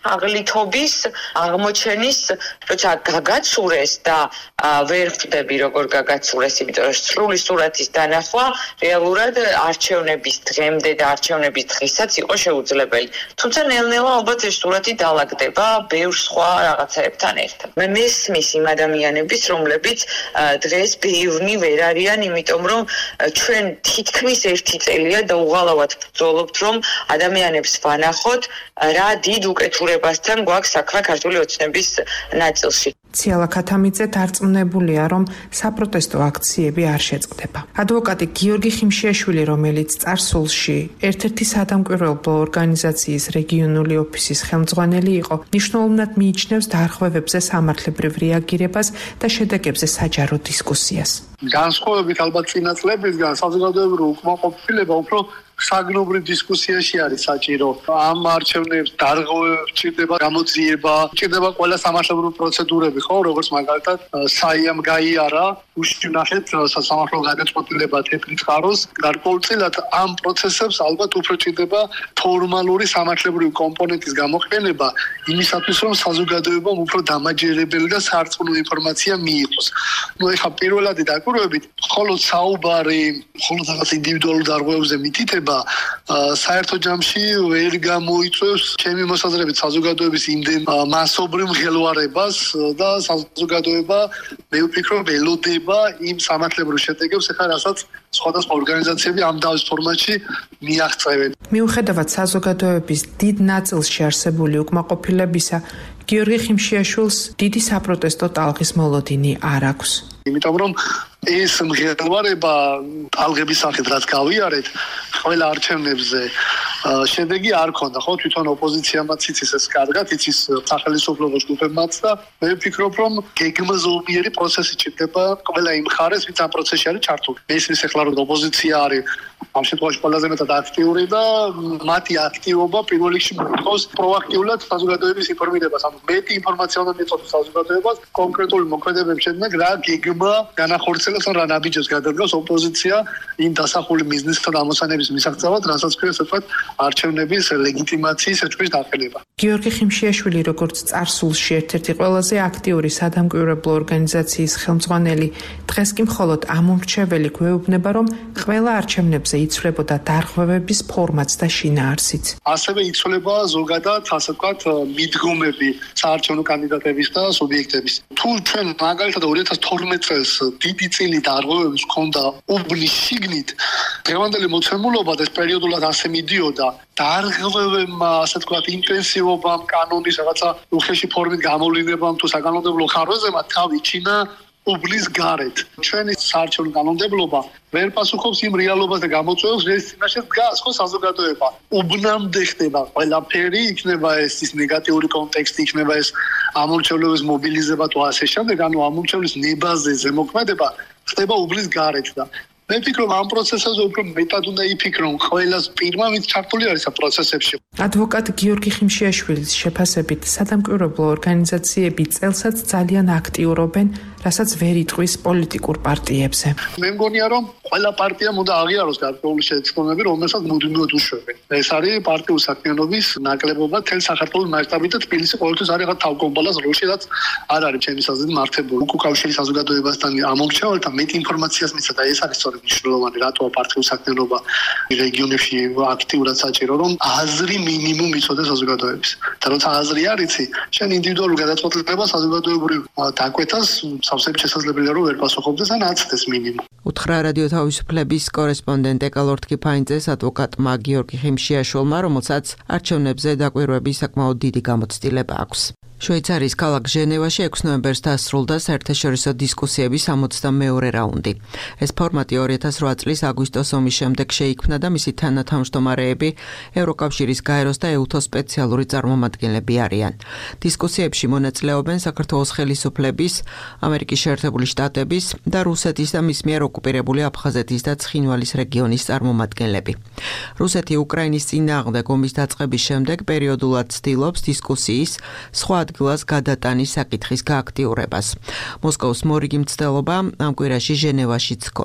აღლითობის აღმოჩენის, როცა გაგაცურეს და ვერ ხვდები როგორ გაგაცურეს, იმიტომ რომ სრული სურათის დანახვა რეალურად არჩევნების დღემდე და არჩევნების დღესაც იყო შეუძლებელი. თუმცა ნელ-ნელა ალბათ ეს სურათი დაალაგდება ბევრ სხვა რაღაცაებთან ერთად. მე მესმის იმ ადამიანების, რომლებიც დღეს ბევრნი ვერ არიან, იმიტომ რომ ჩვენ თითქმის ერთი წელია და უღალავად ბრძოლობთ, რომ ადამიანებს ვანახოთ რა დიდ უკეთურებასთან გვაქვს საქმე ქართული ოცნების ნაწილში. ციალა ქათამიძე დარწმუნებულია, რომ საპროტესტო აქციები არ შეწყდება. ადვოკატი გიორგი ხიმშიაშვილი, რომელიც წარსულში ერთ-ერთი სადამკვირვებლო ორგანიზაციის რეგიონული ოფისის ხელმძღვანელი იყო, მნიშვნელოვნად მიიჩნევს დარღვევებზე სამართლებრივ რეაგირებას და შედეგებზე საჯარო დისკუსიას. განსხვავებით ალბათ წინა წლებისგან საზოგადოებრივი უკმაყოფილება უფრო საგნობრივ დისკუსიაში არის საჭირო. ამ არჩევნებს დარღვევებს ჭირდება გამოძიება, ჭირდება ყველა სამართლებრივი პროცედურები, ხო, როგორც მაგალითად საიამ გაიარა, უშინახეთ სასამართლო გადაწყვეტილება თეთრი წყაროს. გარკვეულწილად ამ პროცესებს ალბათ უფრო ჭირდება ფორმალური სამართლებრივი კომპონენტის გამოყენება იმისათვის, რომ საზოგადოებამ უფრო დამაჯერებელი და სარწმუნო ინფორმაცია მიიღოს. ნუ ეხლა პირველადი დაკვირვებით, მხოლოდ საუბარი, მხოლოდ რაღაც ინდივიდუალურ დარღვევებზე მითითება საერთო ჯამში ვერ გამოიწვევს ჩემი მოსაზრებით საზოგადოების იმდენ მასობრივ მღელვარებას და საზოგადოება მე ვფიქრობ ელოდება იმ სამართლებრივ შედეგებს, ახლა რასაც სხვადასხვა ორგანიზაციები ამ დავის ფორმატში მიაღწევენ. მიუხედავად საზოგადოების დიდ ნაწილში არსებული უკმაყოფილებისა, გიორგი ხიმშიაშვილს დიდი საპროტესტო ტალღის მოლოდინი არ აქვს. იმიტომ რომ ეს მღელვარება ტალღების სახით რაც გავიარეთ ყველა არჩევნებზე შედეგი არ ქონდა, ხო, თვითონ ოპოზიციამაც იცის ეს კარგად, იცის სახელმწიფო ჯგუფებმაც და მე ვფიქრობ, რომ გეგმაზომიერი პროცესი ჭირდება ყველა იმ მხარეს, ვინც ამ პროცესში არის ჩართული. ეს ის ეხლა რომ ოპოზიცია არის ამ შემთხვევაში ყველაზე მეტად აქტიური და მათი აქტივობა პირველ რიგში მოითხოვს პროაქტიულად საზოგადოების ინფორმირებას. ანუ მეტი ინფორმაცია უნდა მიეწოდოს საზოგადოებას კონკრეტული მოქმედებების შედეგად, რა გეგმა განახორციელებს ან რა ნაბიჯებს გადადგას ოპოზიცია იმ დასახული მიზნისთან ამოცანების მისაღწევად, რასაც ქვია ასე ვთქვათ არჩევნების ლეგიტიმაციის ეჭვის დაყენება. გიორგი ხიმშიაშვილი, როგორც წარსულში ერთ-ერთი ყველაზე აქტიური სადამკვირვებლო ორგანიზაციის ხელმძღვანელი, დღეს კი მხოლოდ ამომრჩეველი გვეუბნება, რომ ყველა არჩევნებზე იცვლებოდა დარღვევების ფორმაც და შინაარსიც. ასევე იცვლება ზოგადად, ასე ვთქვათ, მიდგომები საარჩევნო კანდიდატების და სუბიექტების. თუ ჩვენ მაგალითად ორი ათას თორმეტ წელს დიდი წილი დარღვევების ჰქონდა უბნის შიგნით, დღევანდელი მოცემულობა ეს პერიოდულად ასე მიდიოდა. დარღვევებმა, ასე ვთქვათ, ინტენსივობამ, კანონის რაღაცა უხეში ფორმით გამოვლინებამ თუ საკანონმდებლო ხარვეზებმა თავი ჩინა უბნის გარეთ. ჩვენი საარჩევნო კანონმდებლობა ვერ პასუხობს იმ რეალობას და გამოწვევს, რის წინაშე დგას ხო საზოგადოება. უბნამდე ხდება ყველაფერი, იქნება ეს ის ნეგატიური კონტექსტი, იქნება ეს ამორჩევლობის მობილიზება თუ ასე შემდეგ, ანუ ამორჩევლის ნებაზე ზემოქმედება ხდება უბნის გარეთ და მე ვფიქრობ ამ პროცესებზე უფრო მეტად უნდა იფიქრონ ყველას პირმა, ვინც ჩართული არის ამ პროცესებში. ადვოკატ გიორგი ხიმშიაშვილის შეფასებით, სადამკვირვებლო ორგანიზაციები წელსაც ძალიან აქტიურობენ, რასაც ვერ იტყვის პოლიტიკურ პარტიებზე. მე მგონია, რომ ყველა პარტიამ უნდა აღიაროს გარკვეული შეცდომები, რომელსაც მუდმივად უშვებენ. ეს არის პარტიული საქმიანობის ნაკლებობა თელ საქართველოს მასშტაბით და თბილისი ყოველთვის არის რაღაც თავკომპალას როლში, რაც არ არის ჩემი საზრით მართებული. უკავშირი საზოგადოებასთან ამომრჩეველთა მეტი ინფორმაციას მისცა და ეს არის სწორედ მნიშვნელოვანი, რატო პარტიული საქმიანობა რეგიონებში აქტიურად საჭირო, რომ აზრი მინიმუმ იცოდეს საზოგადოების. და როცა აზრი არ იცი, შენ ინდივიდუალურ გადაწყვეტილებას საზოგადოებრივ დაკვეთას სავსებით შესაძლებელია რომ ვერ პასუხობდეს ან აცდეს მინიმუმ. უთხრა რადიო თავისუფლების კორესპონდენტ ეკალორდ კიფაინძეს ადვოკატმა გიორგი ხიმშიაშვილმა, რომელსაც არჩევნებზე დაკვირვების საკმაოდ დიდი გამოცდილება აქვს. შვეიცარიის ქალაქ ჟენევაში ექვსი ნოემბერს დასრულდა საერთაშორისო დისკუსიების სამოცდამეორე რაუნდი. ეს ფორმატი ორი ათას რვა წლის აგვისტოს ომის შემდეგ შეიქმნა და მისი თანათავმჯდომარეები ევროკავშირის გაეროს და ეუთოს სპეციალური წარმომადგენლები არიან. დისკუსიებში მონაწილეობენ საქართველოს ხელისუფლების, ამერიკის შეერთებული შტატების და რუსეთის და მის მიერ ოკუპირებული აფხაზეთის და ცხინვალის რეგიონის წარმომადგენლები. რუსეთი უკრაინის წინააღმდეგ ომის დაწყების შემდეგ პერიოდულად ცდილობს დისკუსიის სხვა ადგილას გადატანის საკითხის გააქტიურებას. მოსკოვის მორიგი მცდელობა ამ კვირაში ჟენევაშიც ჰქონდა.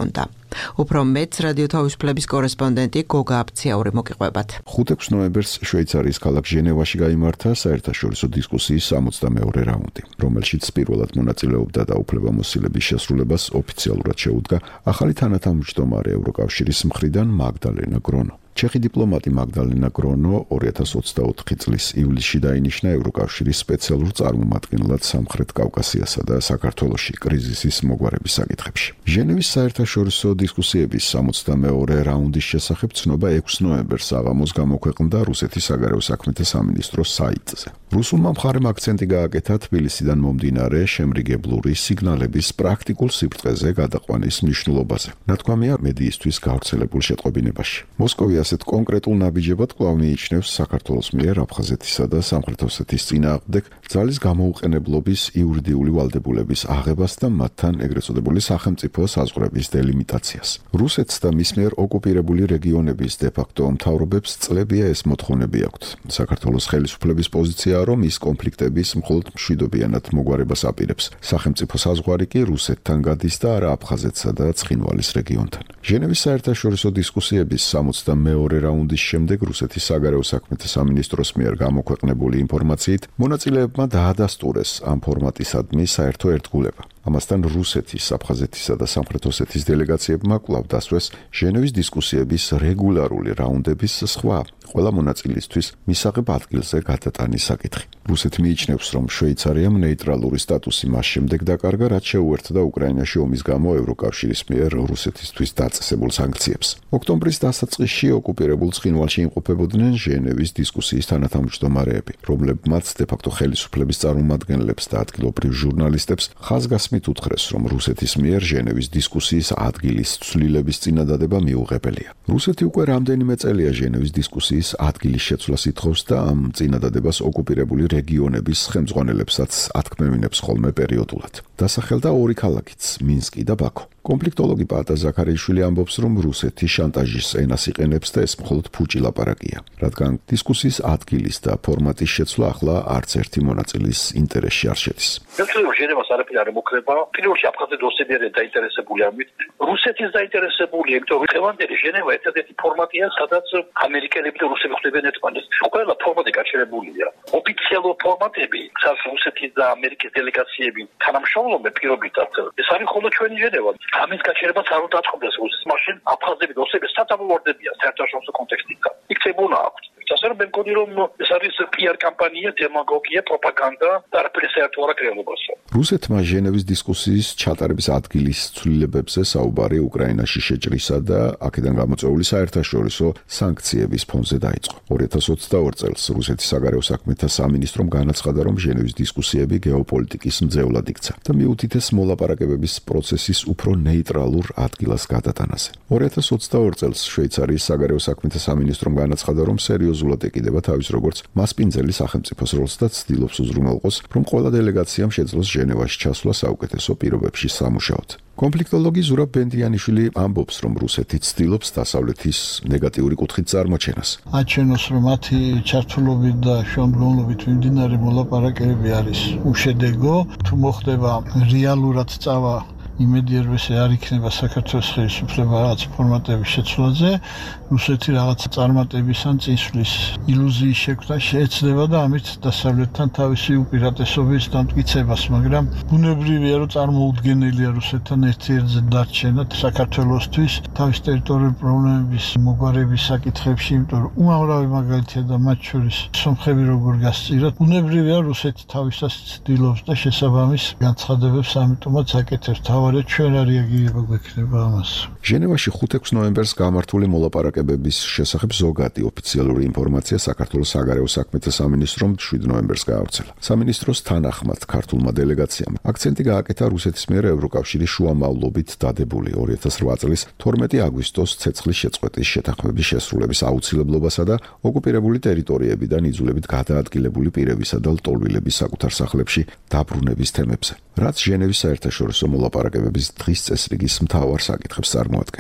უფრო მეტ რადიო თავისუფლების კორესპონდენტი გოგა აფციაური მოგიყვებათ. ხუთი ნოემბერს შვეიცარიის ქალაქ ჟენევაში გაიმართა საერთაშორისო დისკუსიის სამოცდამეორე რაუნდი, რომელშიც პირველად მონაწილეობდა და უფლებამოსილების შესრულებას ოფიციალურად შეუდგა ახალი თანათავმჯდომარე ევროკავშირის მხრიდან მაგდალენა გრონო. ჩეხი დიპლომატი მაგდალენა გრონო ორი ათას ოცდაოთხი წლის ივლისში დაინიშნა ევროკავშირის სპეციალურ წარმომადგენლად სამხრეთ კავკასიასა და საქართველოში კრიზისის მოგვარების საკითხებში. ჟენევის საერთაშორისო დისკუსიების სამოცდამეორე რაუნდის შესახებ ცნობა ექვსი ნოემბერს აღამოს გამოქვეყნდა რუსეთის საგარეო საქმეთა სამინისტროს საიტზე. რუსულმა მხარემ აქცენტი გააკეთა თბილისიდან მომდინარე შემრიგებლური სიგნალების პრაქტიკულ სიბრტყეზე გადაყვანის მნიშვნელობაზე. ნათქვამია მედიისთვის გავრცელებულ შეტყობინებაში. მოსკოვი ასეთ კონკრეტულ ნაბიჯებად კვლავ მიიჩნევს საქართველოს მიერ აფხაზეთისა და სამხრეთ ოსეთის წინააღმდეგ ძალის გამოუყენებლობის იურიდიული ვალდებულების აღებას და მათთან ეგრეთ წოდებული სახელმწიფო საზღვრების დელიმიტაციას. რუსეთს და მის მიერ ოკუპირებული რეგიონების დე-ფაქტო მთავრობებს წლებია ეს მოთხოვნები აქვთ. საქართველოს ხელისუფლების პოზიციაა, რომ ის კონფლიქტების მხოლოდ მშვიდობიანად მოგვარებას აპირებს. სახელმწიფო საზღვარი კი რუსეთთან გადის და არა აფხაზეთსა და ცხინვალის რეგიონთან. ჟენევის საერთაშორისო დისკუსიების სამოცდამეორე რაუნდის შემდეგ რუსეთის საგარეო საქმეთა სამინისტროს მიერ გამოქვეყნებული ინფორმაციით მონაწილეებმა დაადასტურეს ამ ფორმატისადმი საერთო ერთგულება. ამასთან რუსეთის, აფხაზეთისა და სამხრეთ ოსეთის დელეგაციებმა კვლავ დასვეს ჟენევის დისკუსიების რეგულარული რაუნდების სხვა ყველა მონაწილისთვის მისაღებ ადგილზე გადატანის საკითხი. რუსეთი მიიჩნევს, რომ შვეიცარიამ ნეიტრალური სტატუსი მას შემდეგ დაკარგა, რაც შეუერთდა უკრაინაში ომის გამო ევროკავშირის მიერ რუსეთისთვის დაწესებულ სანქციებს. ოქტომბრის დასაწყისში ოკუპირებულ ცხინვალში იმყოფებოდნენ ჟენევის დისკუსიის თანათავმჯდომარეები, რომლებმაც დე-ფაქტო ხელისუფლების წარმომადგენლებს და ადგილობრივ ჟურნალისტებს ხაზგასმით უთხრეს, რომ რუსეთის მიერ ჟენევის დისკუსიის ადგილის ცვლილების წინადადება მიუღებელია. რუსეთი უკვე რამდენიმე წელია ჟენევის დისკუსიის ადგილის შეცვლას ითხოვს და ამ წინადადებას ოკუპირებული რეგიონების ხელმძღვანელებსაც ათქმევინებს ხოლმე პერიოდულად. დასახელდა ორი ქალაქიც, მინსკი და ბაქო. კონფლიქტოლოგი პატა ზაქარიაშვილი ამბობს, რომ რუსეთი შანტაჟის ენას იყენებს და ეს მხოლოდ ფუჭი ლაპარაკია, რადგან დისკუსიის ადგილის და ფორმატის შეცვლა ახლა არც ერთი მონაწილის ინტერესში არ შედის. ჟენევას არაფერი არ ემუქრება. პირველში აფხაზეთი ოსები არიან დაინტერესებული ამით. რუსეთის დაინტერესებული, იმიტომ რომ დღევანდელი ჟენევა ერთადერთი ფორმატია, სადაც ამერიკელები და რუსები ხვდებიან ერთმანეთს. ყველა ფორმატი გაჩერებულია. ოფიციალურ ფორმატები, სადაც რუსეთის და ამერიკის დელეგაციები თანამშრომლობენ პირობითად, ეს არის მხოლოდ ჩვენი ჟენევა. ამის გაჩერებას არ უნდა აწყვეტს რუსეთის მაშინ აფხაზები და ოსები სათამოვარდებიან საერთაშორისო კონტექსტიდან. იქცებუნა აქვს. ასე რომ მე მგონი რომ ეს არის პი-არ კამპანია, დემაგოგია, პროპაგანდა და არაფერი საერთო არ აქვს რეალობასთან. რუსეთმა ჟენევის დისკუსიის ჩატარების ადგილის ცვლილებებზე საუბარი უკრაინაში შეჭრისა და აქედან გამოწვეული საერთაშორისო სანქციების ფონზე დაიწყო. ორი ათას ოცდაორი წელს რუსეთის საგარეო საქმეთა სამინისტრომ განაცხადა, რომ ჟენევის დისკუსიები გეოპოლიტიკის მძევლად იქცა და მიუთითეს მოლაპარაკებების პროცესის უფრო ნეიტრალურ ადგილას გადატანაზე. ორი ათას ოცდაორი წელს შვეიცარიის საგარეო საქმეთა სამინისტრომ განაცხადა, რომ სერიოზულად ეკიდება თავის როგორც მასპინძელი სახელმწიფოს როლს და ცდილობს უზრუნველყოს, რომ ყველა დელეგაციამ შეძლოს ჟენევაში ჩასვლა საუკეთესო პირობებში სამუშაოდ. კონფლიქტოლოგი ზურაბ ბენდიანიშვილი ამბობს, რომ რუსეთი ცდილობს დასავლეთის ნეგატიური კუთხით წარმოჩენას. აჩვენოს, რომ მათი ჩართულობით და შემდგომლობით მიმდინარე მოლაპარაკებები არის უშედეგო, თუ მოხდება რეალურად წავა იმედიერვესე არ იქნება საქართველოს ხელისუფლება რაღაც ფორმატების შეცვლაზე, რუსეთი რაღაც წარმატების ან წინსვლის ილუზიის შექმნა შეეცდება და ამით დასავლეთთან თავისი უპირატესობის დამტკიცებას, მაგრამ ბუნებრივია, რომ წარმოუდგენელია რუსეთთან ერთიერთზე დარჩენა საქართველოსთვის თავის ტერიტორიული პრობლემების მოგვარების საკითხებში, იმიტომ რომ უმამრავი მაგალითია და მათ შორის სომხები როგორ გასწირათ, ბუნებრივია, რუსეთი თავისას ცდილობს და შესაბამის განცხადებებს ამიტომაც აკეთებს. ჩვენ რა რეაგირება გვექნება ამას. ჟენევაში ხუთი ნოემბერს გამართული მოლაპარაკებების შესახებ ზოგადი ოფიციალური ინფორმაცია საქართველოს საგარეო საქმეთა სამინისტრომ შვიდი ნოემბერს გაავრცელა. სამინისტროს თანახმად ქართულმა დელეგაციამ აქცენტი გააკეთა რუსეთის მიერ ევროკავშირის შუამავლობით დადებული ორი ათას რვა წლის თორმეტი აგვისტოს ცეცხლის შეწყვეტის შეთანხმების შესრულების აუცილებლობასა და ოკუპირებული ტერიტორიებიდან იძულებით გადაადგილებული პირებისა და ლტოლვილების საკუთარ სახლებში დაბრუნების თემებზე, რაც ჟენევის საერთაშორისო მოლაპარაკებების დღის წესრიგის მთავარ საკითხებს წარმოადგენს.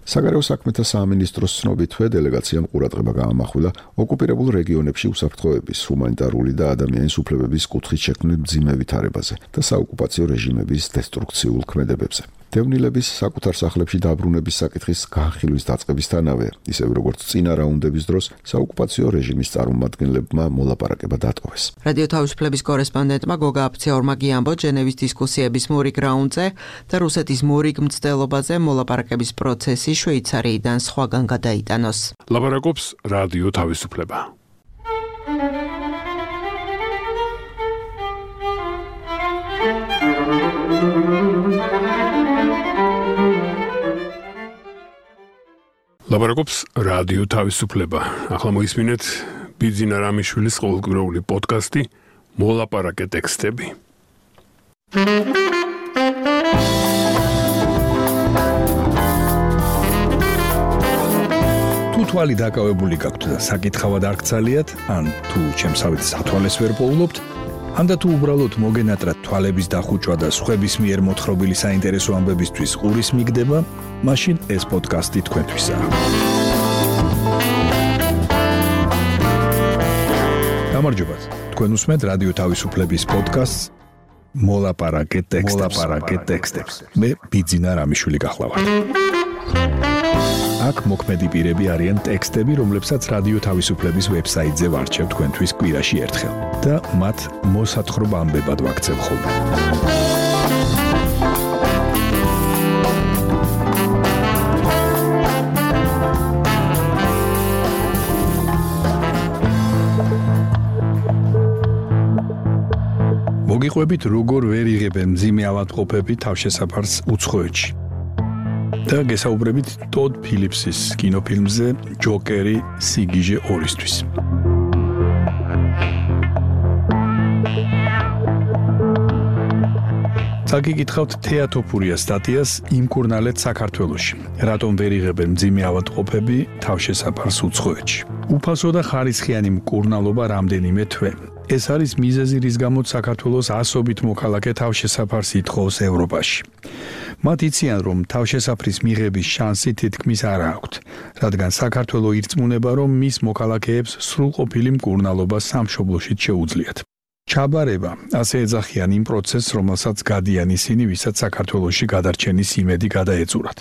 საგარეო საქმეთა სამინისტროს ცნობითვე დელეგაციამ ყურადღება გაამახვილა ოკუპირებულ რეგიონებში უსაფრთხოების, ჰუმანიტარული და ადამიანის უფლებების კუთხით შექმნილ მძიმე ვითარებაზე და საოკუპაციო რეჟიმების დესტრუქციულ ქმედებებზე. დევნილების საკუთარ სახლებში დაბრუნების საკითხის განხილვის დაწყებისთანავე, ისევე როგორც წინა რაუნდების დროს საოკუპაციო რეჟიმის წარმომადგენლებმა მოლაპარაკება დატოვეს. რადიო თავისუფლების კორესპონდენტმა გოგა აფცეორმა გიამბო ჟენევის დისკუსიების მორიგ რაუნდზე და რუსეთის მორიგ მცდელობაზე მოლაპარაკების პროცესი შვეიცარიიდან სხვაგან გადაიტანოს. ლაპარაკობს რადიო თავისუფლება. ლაპარაკობს რადიო თავისუფლება. ახლა მოისმინეთ ბიძინა რამიშვილის ყოველკვირეული პოდკასტი მოლაპარაკე ტექსტები. თუ თვალი დაკავებული გაქვთ და საკითხავად არ გცალიათ, ან თუ ჩემსავით სათვალეს ვერ პოულობთ, ანდა თუ უბრალოდ მოგენატრათ თვალების დახუჭვა და სხვების მიერ მოთხრობილი საინტერესო ამბებისთვის ყურის მიგდება, მაშინ ეს პოდკასტი თქვენთვისაა. გამარჯობათ, თქვენ უსმენთ რადიო თავისუფლების პოდკასტს მოლაპარაკე ტექსტებს. მე ბიძინა რამიშვილი გახლავართ. აქ მოქმედი პირები არიან ტექსტები, რომლებსაც რადიო თავისუფლების ვებსაიტზე ვარჩევ თქვენთვის კვირაში ერთხელ და მათ მოსათხრობ ამბებად ვაქცევ ხოლმე. მოგიყვებით, როგორ ვერ იღებენ მძიმე ავადმყოფები თავშესაფარს უცხოეთში. და გესაუბრებით ტოდ ფილიპსის კინოფილმზე ჯოკერი სიგიჟე ორისთვის. წაგიკითხავთ თეატოფურია სტატიას იმკურნალეთ საქართველოში. რატომ ვერ იღებენ მძიმე ავადმყოფები თავშესაფარს უცხოეთში? უფასო და ხარისხიანი მკურნალობა რამდენიმე თვე. ეს არის მიზეზი, რის გამოც საქართველოს ასობით მოქალაქე თავშესაფარს ითხოვს ევროპაში. მათ იციან, რომ თავშესაფრის მიღების შანსი თითქმის არ აქვთ, რადგან საქართველო ირწმუნება, რომ მის მოქალაქეებს სრულყოფილი მკურნალობა სამშობლოშიც შეუძლიათ. ჩაბარება ასე ეძახიან იმ პროცესს, რომელსაც გადიან ისინი, ვისაც საქართველოში გადარჩენის იმედი გადაეწურათ.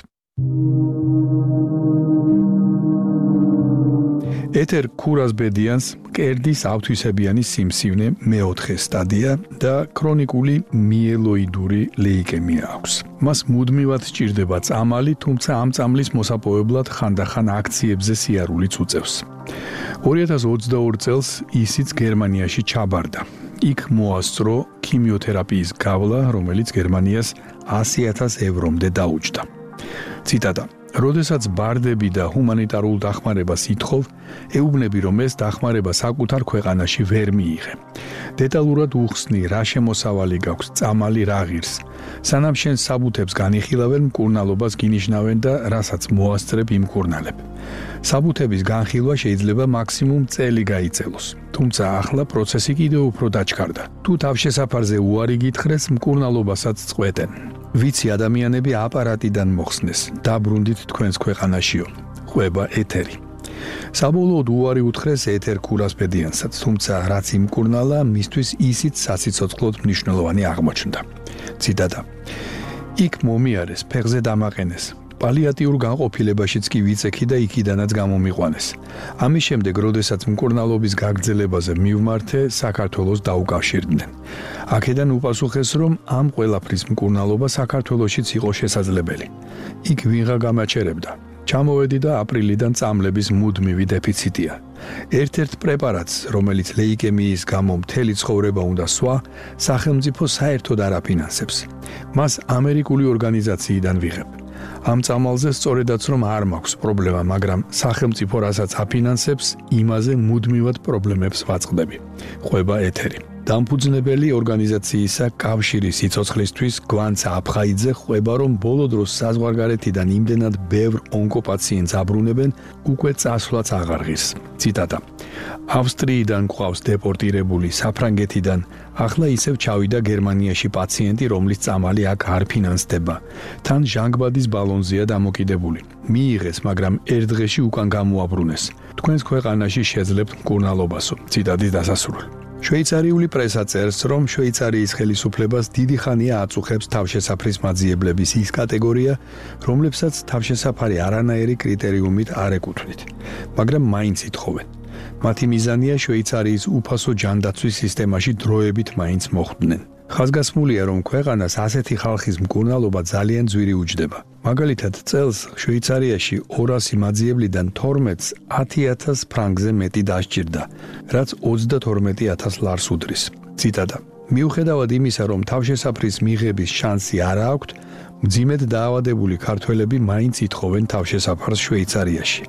ეთერ ქურასბედიანს მკერდის ავთვისებიანი სიმსივნე მეოთხე სტადია და ქრონიკული მიელოიდური ლეიკემია აქვს. მას მუდმივად სჭირდება წამალი, თუმცა ამ წამლის მოსაპოვებლად ხანდახან აქციებზე სიარულიც უწევს. ორი ათას ოცდაორი წელს ისიც გერმანიაში ჩაბარდა. იქ მოასწრო ქიმიოთერაპიის გავლა, რომელიც გერმანიას ასი ათას ევრომდე დაუჯდა. ციტატა: როდესაც ბარდები და ჰუმანიტარულ დახმარებას ითხოვ, ეუბნები, რომ ეს დახმარება საკუთარ ქვეყანაში ვერ მიიღე. დეტალურად უხსნი, რა შემოსავალი გაქვს, წამალი რა ღირს. სანამ შენ საბუთებს განიხილავენ, მკურნალობას გინიშნავენ და რასაც მოასწრებ იმკურნალებ. საბუთების განხილვა შეიძლება მაქსიმუმ წელი გაიწელოს. თუმცა ახლა პროცესი კიდევ უფრო დაჩქარდა. თუ თავშესაფარზე უარი გითხრეს, მკურნალობასაც წყვეტენ. ვიცი ადამიანები აპარატიდან მოხსნეს, დაბრუნდით თქვენს ქვეყანაშიო. ყვება ეთერი. საბოლოოდ უარი უთხრეს ეთერ ქურასბედიანსაც, თუმცა რაც იმკურნალა, მისთვის ისიც სასიცოცხლოდ მნიშვნელოვანი აღმოჩნდა. ციტატა: იქ მომიარეს, ფეხზე დამაყენეს. პალიატიურ განყოფილებაშიც კი ვიწექი და იქიდანაც გამომიყვანეს. ამის შემდეგ, როდესაც მკურნალობის გაგრძელებაზე მივმართე, საქართველოს დაუკავშირდნენ. აქედან უპასუხეს, რომ ამ ყველაფრის მკურნალობა საქართველოშიც იყო შესაძლებელი. იქ ვიღა გამაჩერებდა. ჩამოვედი და აპრილიდან წამლების მუდმივი დეფიციტია. ერთ-ერთ პრეპარატს, რომელიც ლეიკემიის გამო მთელი ცხოვრება უნდა სვა, სახელმწიფო საერთოდ არ აფინანსებს. მას ამერიკული ორგანიზაციიდან ვიღებ. ამ წამალზე სწორედაც რომ არ მაქვს პრობლემა, მაგრამ სახელმწიფო რასაც აფინანსებს, იმაზე მუდმივად პრობლემებს ვაწყდები. ყვება ეთერი. დამფუძნებელი ორგანიზაციისა კავშირი სიცოცხლისთვის გვანც აფხაიძე ხვება, რომ ბოლო დროს საზღვარგარეთიდან იმდენად ბევრ ონკოპაციენტს აბრუნებენ, უკვე წასვლაც აღარ ღირს. ციტატა: ავსტრიიდან ყავს დეპორტირებული, საფრანგეთიდან, ახლა ისევ ჩავიდა გერმანიაში პაციენტი, რომლის წამალი აქ არ ფინანსდება. თან ჟანგბადის ბალონზეა დამოკიდებული. მიიღეს, მაგრამ ერთ დღეში უკან გამოაბრუნეს. თქვენს ქვეყანაში შეძლებთ მკურნალობასო. ციტატის დასასრული. შვეიცარიული პრესა წერს, რომ შვეიცარიის ხელისუფლებას დიდი ხანია აწუხებს თავშესაფრის მაძიებლების ის კატეგორია, რომლებსაც თავშესაფარი არანაირი კრიტერიუმით არ ეკუთვნით, მაგრამ მაინც ითხოვენ. მათი მიზანია შვეიცარიის უფასო ჯანდაცვის სისტემაში დროებით მაინც მოხვდნენ. ხაზგასმულია, რომ ქვეყანას ასეთი ხალხის მკურნალობა ძალიან ძვირი უჯდება. მაგალითად, წელს შვეიცარიაში ორასი მაძიებლიდან თორმეტს ათი ათას ფრანგზე მეტი დასჭირდა, რაც ოცდათორმეტი ათას ლარს უდრის. ციტატა: მიუხედავად იმისა, რომ თავშესაფრის მიღების შანსი არ აქვთ, მძიმედ დაავადებული ქართველები მაინც ითხოვენ თავშესაფარს შვეიცარიაში.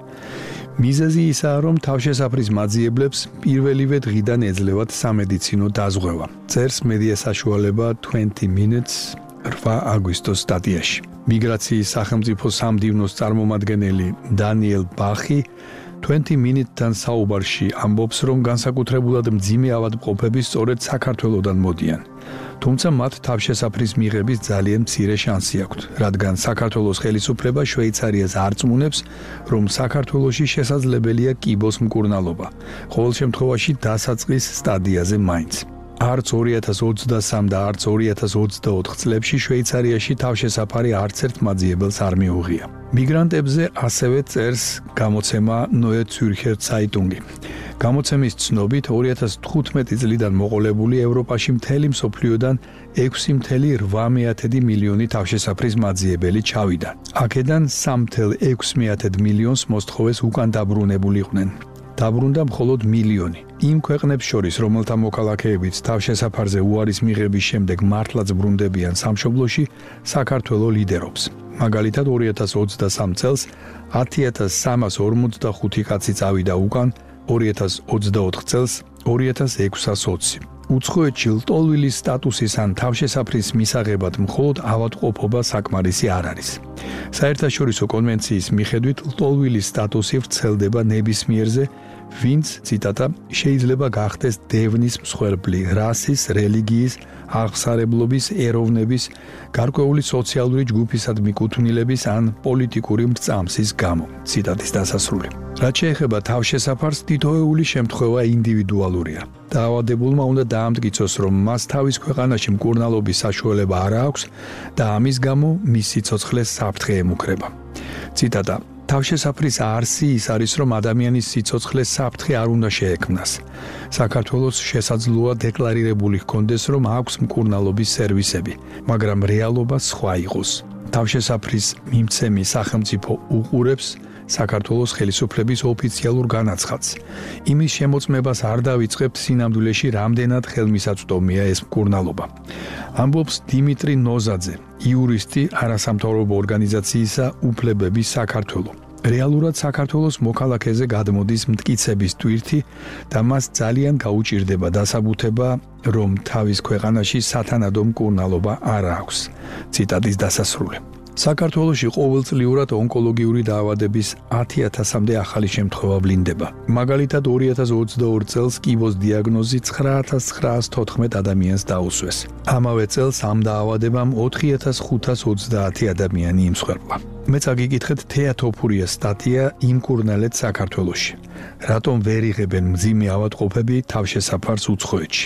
მიზეზი ისაა, რომ თავშესაფრის მაძიებლებს პირველივე დღიდან ეძლევათ სამედიცინო დაზღვევა. წერს მედია საშუალება twenty minutes რვა აგვისტოს სტატიაში. მიგრაციის სახელმწიფო სამდივნოს წარმომადგენელი დანიელ ბახი twenty minutes-თან საუბარში ამბობს, რომ განსაკუთრებულად მძიმე ავადმყოფები სწორედ საქართველოდან მოდიან. თუმცა მათ თავშესაფრის მიღების ძალიან მცირე შანსი აქვთ, რადგან საქართველოს ხელისუფლება შვეიცარიას არ წმუნებს, რომ საქართველოში შესაძლებელია კიბოს მკურნალობა, ყოველ შემთხვევაში დასაწყის სტადიაზე მაინც. არც ორი ათას ოცდასამ და არც ორი ათას ოცდაოთხ წლებში შვეიცარიაში თავშესაფარი არც ერთ მაძიებელს არ მიუღია. მიგრანტებზე ასევე წერს გამოცემა Neue Zürcher Zeitung. გამოცემის ცნობით ორი ათას თხუთმეტი წლიდან მოყოლებული ევროპაში მთელი მსოფლიოდან ექვსი ათეული რვა მილიონი თავშესაფრის მაძიებელი ჩავიდა. აქედან სამი ათეული ექვსი მილიონს მოსთხოვეს უკან დაბრუნებულიყვნენ. დაბრუნდა მხოლოდ მილიონი. იმ ქვეყნებს შორის, რომელთა მოქალაქეებიც თავშესაფარზე უარის მიღების შემდეგ მართლაც ბრუნდებიან სამშობლოში, საქართველო ლიდერობს. მაგალითად, ორი ათას ოცდასამ წელს ათი ათას სამას ორმოცდახუთი კაცი წავიდა უკან, ორი ათას ოცდაოთხ წელს ორი ათას ექვსას ოცი. უცხოეთში ლტოლვილის სტატუსის ან თავშესაფრის მისაღებად მხოლოდ ავადმყოფობა საკმარისი არ არის. საერთაშორისო კონვენციის მიხედვით ლტოლვილის სტატუსი ვრცელდება ნებისმიერზე, ვინც, ციტატა, შეიძლება გახდეს დევნის მსხვერპლი, რასის, რელიგიის, აღსარებლობის, ეროვნების, გარკვეული სოციალური ჯგუფისად მიკუთვნილების ან პოლიტიკური მრწამსის გამო. ციტატის დასასრული. რაც შეეხება თავშესაფარს, თითოეული შემთხვევა ინდივიდუალურია. დაავადებულმა უნდა დაამტკიცოს, რომ მას თავის ქვეყანაში მკურნალობის საშუალება არ აქვს და ამის გამო მის სიცოცხლეს საფრთხე ემუქრება. ციტატა: თავშესაფრის არსი ის არის, რომ ადამიანის სიცოცხლეს საფრთხე არ უნდა შეექმნას. საქართველოს შესაძლოა დეკლარირებული ჰქონდეს, რომ აქვს მკურნალობის სერვისები, მაგრამ რეალობა სხვა იყოს. თავშესაფრის მიმცემი სახელმწიფო უყურებს საქართველოს ხელისუფლების ოფიციალურ განაცხადს. იმის შემოწმებას არ დავიწყებთ სინამდვილეში, რამდენად ხელმისაწვდომია ეს მკურნალობა. ამბობს დიმიტრი ნოზაძე, იურისტი არასამთავრობო ორგანიზაციისა უფლებების საქართველო. რეალურად საქართველოს მოქალაქეზე გადმოდის მტკიცების ტვირთი და მას ძალიან გაუჭირდება დასაბუთება, რომ თავის ქვეყანაში სათანადო მკურნალობა არ აქვს. ციტატის დასასრული. საქართველოში ყოველწლიურად ონკოლოგიური დაავადების ათი ათასამდე ახალი შემთხვევა ვლინდება. მაგალითად, ორი ათას ოცდაორი წელს კიბოს დიაგნოზი ცხრა ათას ცხრაას თოთხმეტ ადამიანს დაუსვეს. ამავე წელს ამ დაავადებამ ოთხი ათას ხუთას ოცდაათი ადამიანი იმსხვერპლა. მეც აგიკითხეთ თეა თოფურიას სტატია იმკურნალეთ საქართველოში. რატომ ვერ იღებენ მძიმე ავადმყოფები თავშესაფარს უცხოეთში?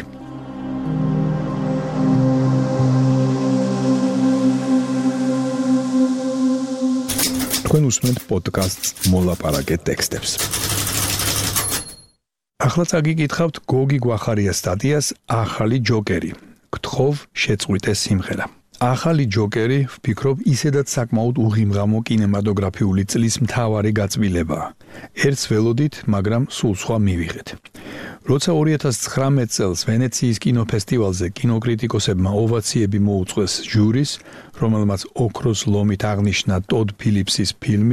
თქვენ უსმენთ პოდკასტს მოლაპარაკეთ ტექსტებს. ახლა წაგიკითხავთ გოგი გვახარიას სტატიას ახალი ჯოკერი. გთხოვ შეწყვიტე სიმღერა. ახალი ჯოკერი, ვფიქრობ, ისედაც საკმაოდ უღიმღამო კინემატოგრაფიული წლის მთავარი გაწმილებაა. ერთს ველოდით, მაგრამ სულ სხვა მივიღეთ. როცა ორი ათას ცხრამეტ წელს ვენეციის კინოფესტივალზე კინოკრიტიკოსებმა ოვაციები მოუწყვეს ჟურის, რომელმაც ოქროს ლომით აღნიშნა ტოდ ფილიპსის ფილმი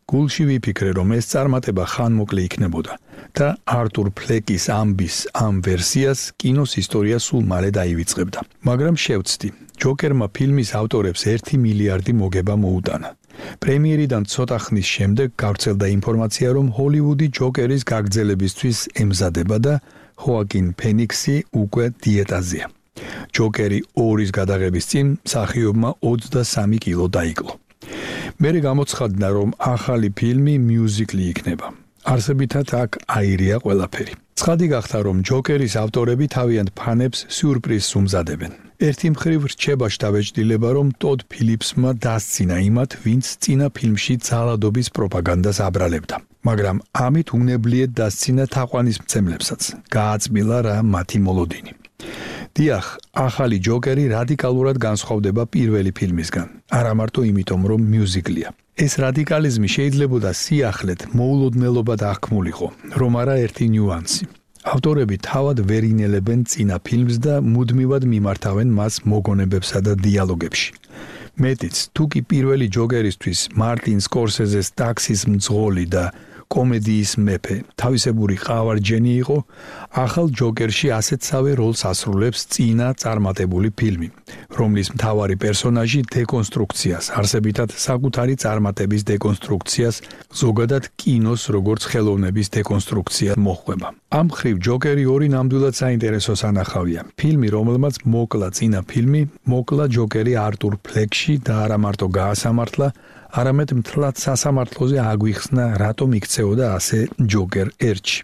გულში ვიფიქრე, რომ ეს წარმატება ხანმოკლე იქნებოდა და არტურ ფლეკის ამბის ამ ვერსიას კინოს ისტორია სულ მალე დაივიწყებდა. მაგრამ შევცდი, ჯოკერმა ფილმის ავტორებს ერთი მილიარდი მოგება მოუტანა. პრემიერიდან ცოტა ხნის შემდეგ გავრცელდა ინფორმაცია, რომ ჰოლივუდი ჯოკერის გაგრძელებისთვის ემზადება და ხოაკინ ფენიქსი უკვე დიეტაზეა. ჯოკერი ორის გადაღების წინ მსახიობმა ოცდასამი კილო დაიკლო. მერე გამოცხადდა, რომ ახალი ფილმი მიუზიკლი იქნება. არსებითად აქ აირია ყველაფერი. ცხადი გახდა, რომ ჯოკერის ავტორები თავიანთ ფანებს სიურპრიზს უმზადებენ. ერთი მხრივ რჩება შთაბეჭდილება, რომ ტოდ ფილიპსმა დასცინა იმათ, ვინც წინა ფილმში ძალადობის პროპაგანდას აბრალებდა. მაგრამ ამით უნებლიეთ დასცინა თაყვანისმცემლებსაც. გააწმილა რა მათი მოლოდინი. დიახ, ახალი ჯოკერი რადიკალურად განსხვავდება პირველი ფილმისგან. არა მარტო იმიტომ, რომ მიუზიკლია. ეს რადიკალიზმი შეიძლებოდა სიახლეთ, მოულოდნელობად აღქმულიყო, რომ არა ერთი ნიუანსი. ავტორები თავად ვერ ინელებენ წინა ფილმს და მუდმივად მიმართავენ მას მოგონებებსა და დიალოგებში. მეტიც, თუ კი პირველი ჯოკერისთვის მარტინ სკორსეზეს ტაქსის მძღოლი და კომედიის მეფე თავისებური ყავარჯენი იყო, ახალ ჯოკერში ასეთსავე როლს ასრულებს წინა წარმატებული ფილმი, რომლის მთავარი პერსონაჟი დეკონსტრუქციას, არსებითად საკუთარი წარმატების დეკონსტრუქციას, ზოგადად კინოს როგორც ხელოვნების დეკონსტრუქციას მოჰყვება. ამ მხრივ ჯოკერი ორი ნამდვილად საინტერესო სანახავია. ფილმი, რომელმაც მოკლა წინა ფილმი, მოკლა ჯოკერი არტურ ფლეკში და არა მარტო გაასამართლა, არამედ მთლად სასამართლოზე აგვიხსნა, რატომ იქცეოდა ასე ჯოკერ ერთში.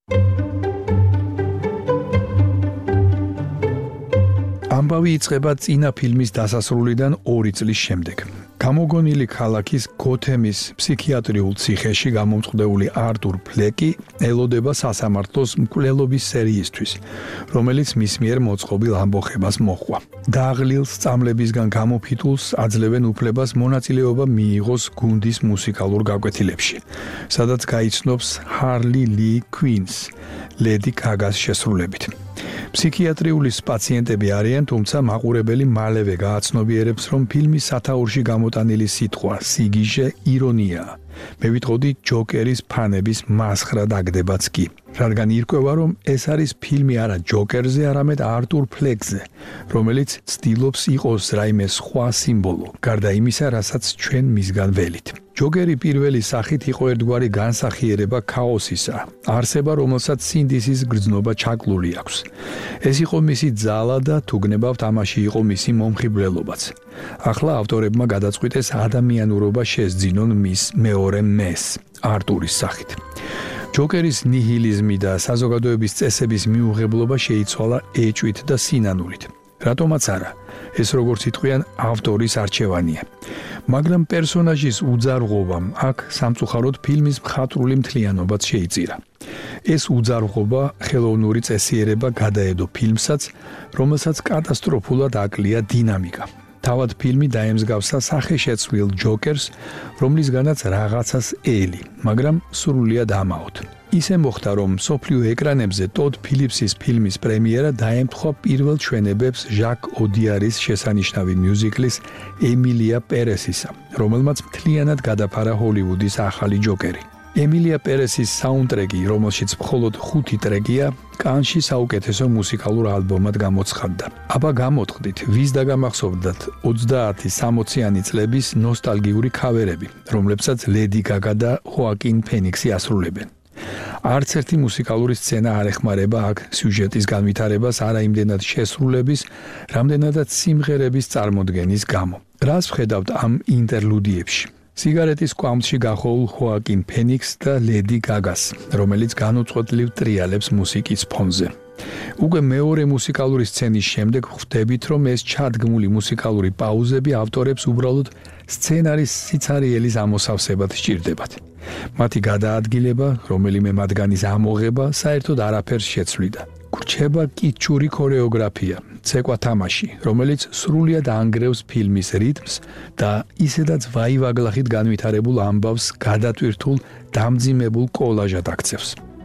ამბავი იწყება წინა ფილმის დასასრულიდან ორი წლის შემდეგ. გამოგონილი ქალაქის გოთემის ფსიქიატრიულ ციხეში გამომწყვდეული არტურ ფლეკი ელოდება სასამართლოს მკვლელობის სერიისთვის, რომელიც მის მიერ მოწყობილ ამბოხებას მოჰყვა. დაღლილ სწამლებისგან გამოფიტულს აძლევენ უფლებას მონაწილეობა მიიღოს გუნდის მუსიკალურ გაკვეთილებში, სადაც გაიცნობს ჰარლი ლი κουინს, ლედი გაგას შესრულებით. ფსიქიატრიულის პაციენტები არიან, თუმცა მაყურებელი მალევე გააცნობიერებს, რომ ფილმის სათაურში გამოტანილი სიტყვა სიგიჟე ირონიაა. მე ვიტყოდი ჯოკერის ფანების მასხრა დაგდებაც კი, რადგან ირკვევა, რომ ეს არის ფილმი არა ჯოკერზე, არამედ არტურ ფლეკზე, რომელიც ცდილობს იყოს რაიმე სხვა სიმბოლო, გარდა იმისა, რასაც ჩვენ მისგან ველით. ჯოკერი პირველი სახით იყო ერთგვარი განსახიერება ქაოსისა, არსება, რომელსაც სინდისის გრძნობა ჩაკლული აქვს. ეს იყო მისი ძალა და თუ გნებავთ, ამაში იყო მისი მომხიბვლელობაც. ახლა ავტორებმა გადაწყვიტეს ადამიანურობა შესძინონ მის მეორე მეს, არტურის სახით. ჯოკერის ნიჰილიზმი და საზოგადოების წესების მიუღებლობა შეიცვალა ეჭვით და სინანულით. რატომაც არა, ეს როგორც იტყვიან, ავტორის არჩევანია. მაგრამ პერსონაჟის უძარღვობამ აქ სამწუხაროდ ფილმის მხატვრული მთლიანობაც შეიწირა. ეს უძარღვობა ხელოვნური წესიერება გადაედო ფილმსაც, რომელსაც კატასტროფულად აკლია დინამიკა. თავად ფილმი დაემსგავსა სახეშეცვლილ ჯოკერს, რომლისგანაც რაღაცას ელი, მაგრამ სრულიად ამაოდ. ისე მოხდა, რომ მსოფლიო ეკრანებზე ტოდ ფილიპსის ფილმის პრემიერა დაემთხვა პირველ ჩვენებებს ჟაკ ოდიარის შესანიშნავი მიუზიკლის ემილია პერესისა, რომელმაც მთლიანად გადაფარა ჰოლივუდის ახალი ჯოკერი. ემილია პერესის საუნდტრეკი, რომელშიც მხოლოდ ხუთი ტრეკია, კანში საუკეთესო მუსიკალურ ალბომად გამოცხადდა. აბა გამოტყდით, ვის დაგამახსოვდათ ოცდაათი სამოციანი წლების ნოსტალგიური ქავერები, რომლებსაც ლედი გაგა და ხოაკინ ფენიქსი ასრულებენ. არც ერთი მუსიკალური სცენა არ ეხმარება აქ სიუჟეტის განვითარებას არა იმდენად შესრულების, რამდენადაც სიმღერების წარმოდგენის გამო. რას ვხედავთ ამ ინტერლუდიებში? სიგარეტის კვამლში გახოულ ხოაკინ ფენიქსს და ლედი გაგას, რომელიც განუწყვეტლივ ტრიალებს მუსიკის ფონზე. უკვე მეორე მუსიკალური სცენის შემდეგ ხვდებით, რომ ეს ჩადგმული მუსიკალური პაუზები ავტორებს უბრალოდ სცენარის სიცარიელის ამოსავსებად სჭირდებათ. მათი გადაადგილება, რომელიმე მათგანის ამოღება საერთოდ არაფერს შეცვლიდა. გრჩება კიჩური ქორეოგრაფია, ცეკვა თამაში, რომელიც სრულიად ანგრევს ფილმის რიტმს და ისედაც ვაივაგლახით განვითარებულ ამბავს გადატვირთულ, დამძიმებულ კოლაჟად აქცევს.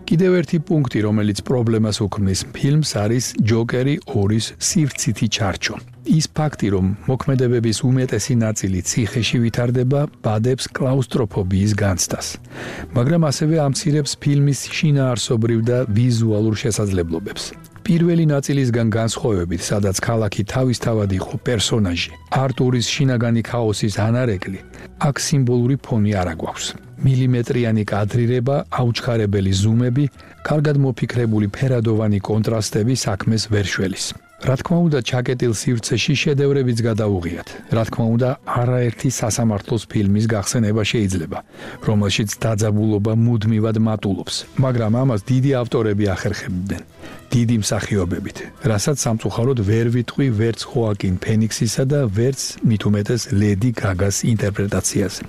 კიდევ ერთი პუნქტი, რომელიც პრობლემას უქმნის ფილმს, არის ჯოკერი ორის სივრცითი ჩარჩო. ის ფაქტი, რომ მოქმედებების უმეტესი ნაწილი ციხეში ვითარდება, ბადებს კლაუსტროფობიის განცდას. მაგრამ ასევე ამცირებს ფილმის შინაარსობრივ და ვიზუალურ შესაძლებლობებს. პირველი ნაწილისგან განსხვავებით, სადაც ქალაქი თავისთავად იყო პერსონაჟი, არტურის შინაგანი ქაოსის ანარეკლი, აქ სიმბოლური ფონი არ აგვაქვს. მილიმეტრიანი კადრირება, აუჩქარებელი ზუმები, კარგად მოფიქრებული ფერადოვანი კონტრასტები საქმეს ვერ შველის. რა თქმა უნდა, ჩაკეტილ სივრცეში შედევრებიც გადაუღიათ. რა თქმა უნდა, არაერთი სასამართლოს ფილმის გახსენება შეიძლება, რომელშიც დაძაბულობა მუდმივად მატულობს, მაგრამ ამას დიდი ავტორები ახერხებდნენ, დიდი მსახიობებით, რასაც სამწუხაროდ ვერ ვიტყვი ვერც ხოაკინ ფენიქსისა და ვერც მით უმეტეს ლედი გაგას ინტერპრეტაციაზე.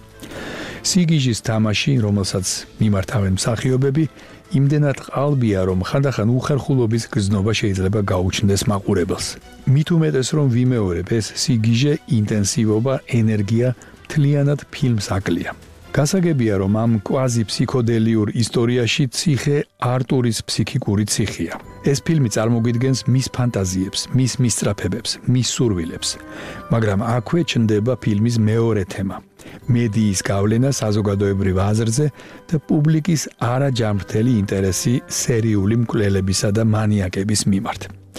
სიგიჟის თამაში, რომელსაც მიმართავენ მსახიობები, იმდენად ყალბია, რომ ხანდახან უხერხულობის გრძნობა შეიძლება გაუჩნდეს მაყურებელს. მით უმეტეს, რომ ვიმეორებ, ეს სიგიჟე, ინტენსივობა, ენერგია მთლიანად ფილმს აკლია. გასაგებია, რომ ამ კვაზი ფსიქოდელიურ ისტორიაში ციხე არტურის ფსიქიკური ციხეა. ეს ფილმი წარმოგიდგენს მის ფანტაზიებს, მის მისწრაფებებს, მის სურვილებს, მაგრამ აქვე ჩნდება ფილმის მეორე თემა. მედიის გავლენა საზოგადოებრივ აზრზე და პუბლიკის არაჯამრთელი ინტერესი სერიული მკვლელებისა და მანიაკების მიმართ.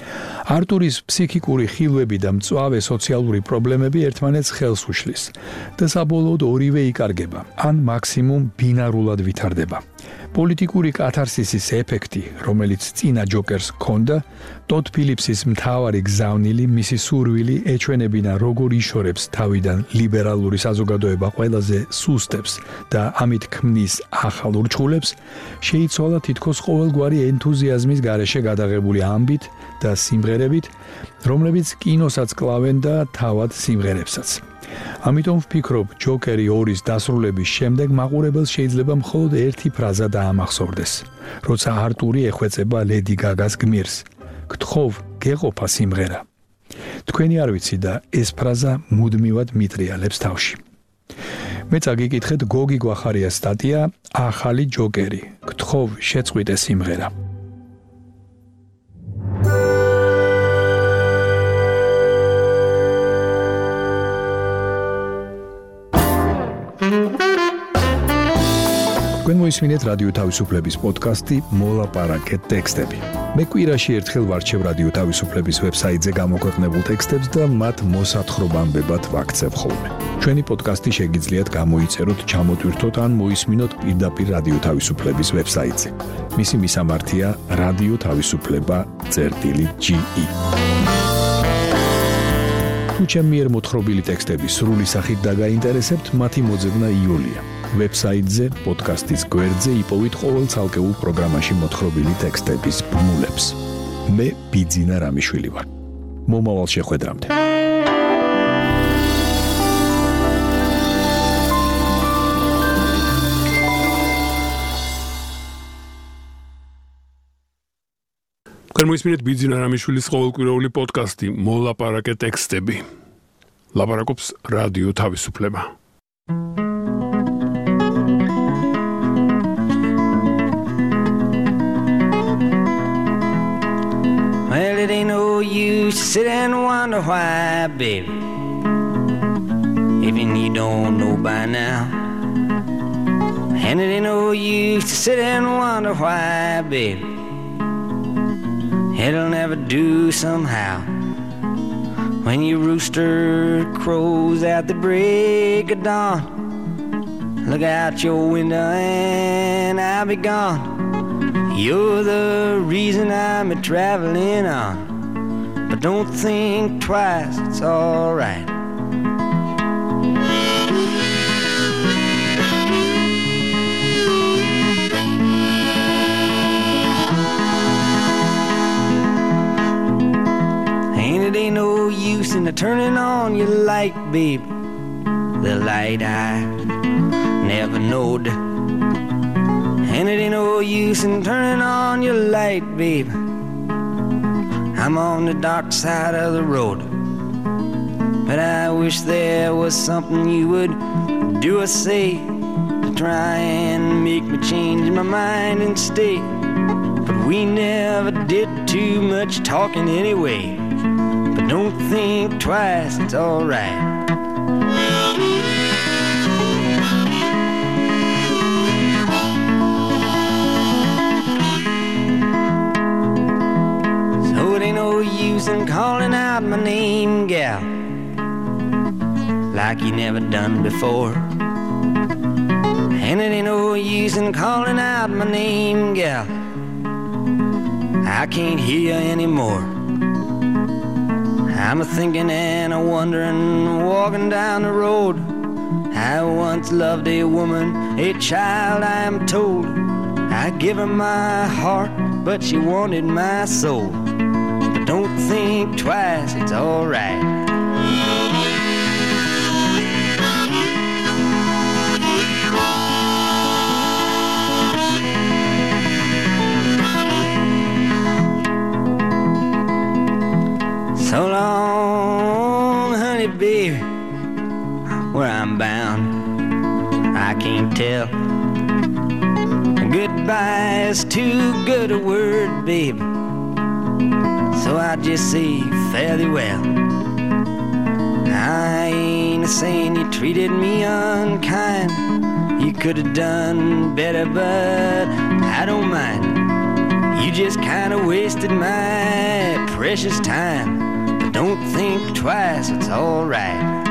არტურის ფსიქიკური ხილვები და მწვავე სოციალური პრობლემები ერთმანეთს ხელს უშლის და საბოლოოდ ორივე იკარგება, ან მაქსიმუმ ბინარულად ვითარდება. პოლიტიკური კათარსისის ეფექტი, რომელიც წინა ჯოკერს ჰქონდა, ტოდ ფილიპსის მთავარი გზავნილი, მისი სურვილი ეჩვენებინა როგორ იშორებს თავიდან ლიბერალური საზოგადოება ყველაზე სუსტებს და ამით ქმნის ახალ ურჩხულებს, შეიცვალა თითქოს ყოველგვარი ენთუზიაზმის გარეშე გადაღებული ამბით და სიმღერებით, რომლებიც კინოსაც კლავენ და თავად სიმღერებსაც. ამიტომ ვფიქრობ, ჯოკერი ორის დასრულების შემდეგ მაყურებელს შეიძლება მხოლოდ ერთი ფრაზა დაამახსოვრდეს, როცა არტური ეხვეწება ლედი გაგას გმირს. გთხოვ, გეყოფა სიმღერა. თქვენი არ ვიცი და ეს ფრაზა მუდმივად მიტრიალებს თავში. მე წაგიკითხეთ გოგი გვახარიას სტატია ახალი ჯოკერი. გთხოვ, შეწყვიტე სიმღერა. თქვენ მოისმინეთ რადიო თავისუფლების პოდკასტი მოლაპარაკეთ ტექსტები. მე კვირაში ერთხელ ვარჩევ რადიო თავისუფლების ვებსაიტზე გამოქვეყნებულ ტექსტებს და მათ მოსათხრობამდებად ვაქცევ ხოლმე. ჩვენი პოდკასტი შეგიძლიათ გამოიწეროთ, ჩამოტვირთოთ ან მოისმინოთ პირდაპირ რადიო თავისუფლების ვებსაიტზე. მისი მისამართია რადიო თავისუფლება წერტილი ჯი ი. თუ ჩემი მიერ მოთხრობილი ტექსტები სრული სახით დაგაინტერესებთ, მათი მოძებნა იოლია. ვებსაიტზე, პოდკასტის გვერდზე იპოვით ყოველ ცალკეულ პროგრამაში მოთხრობილი ტექსტების ბმულებს. მე ბიძინა რამიშვილი ვარ. მომავალ შეხვედრამდე. თქვენ მოისმინეთ ბიძინა რამიშვილის ყოველკვირეული პოდკასტი მოლაპარაკეთ ტექსტები. ლაპარაკობს რადიო თავისუფლება. Well, it ain't no use to sit and wonder why, baby, even you don't know by now. And it ain't no use to sit and wonder why, baby, it'll never do somehow. When your rooster crows at the break of dawn, look out your window and I'll be gone. You're the reason I'm a traveling on, but don't think twice, it's all right. Ain't it ain't no use in the turning on your light, babe, the light I never knowed. And it ain't no use in turning on your light, babe, I'm on the dark side of the road. But I wish there was something you would do or say to try and make me change my mind and stay. We never did too much talking anyway. But don't think twice, it's alright. So it ain't no use in calling out my name, gal, like you never done before. And it ain't no use in calling out my name, gal, I can't hear you anymore. I'm a thinking and a wondering, walking down the road. I once loved a woman, a child I am told. I give her my heart, but she wanted my soul. But don't think twice, it's alright. So long, honey, baby, where I'm bound, I can't tell. Goodbye is too good a word, baby, so I just say fare thee well. I ain't saying you treated me unkind. You could have done better, but I don't mind. You just kind of wasted my precious time. Don't think twice, it's alright.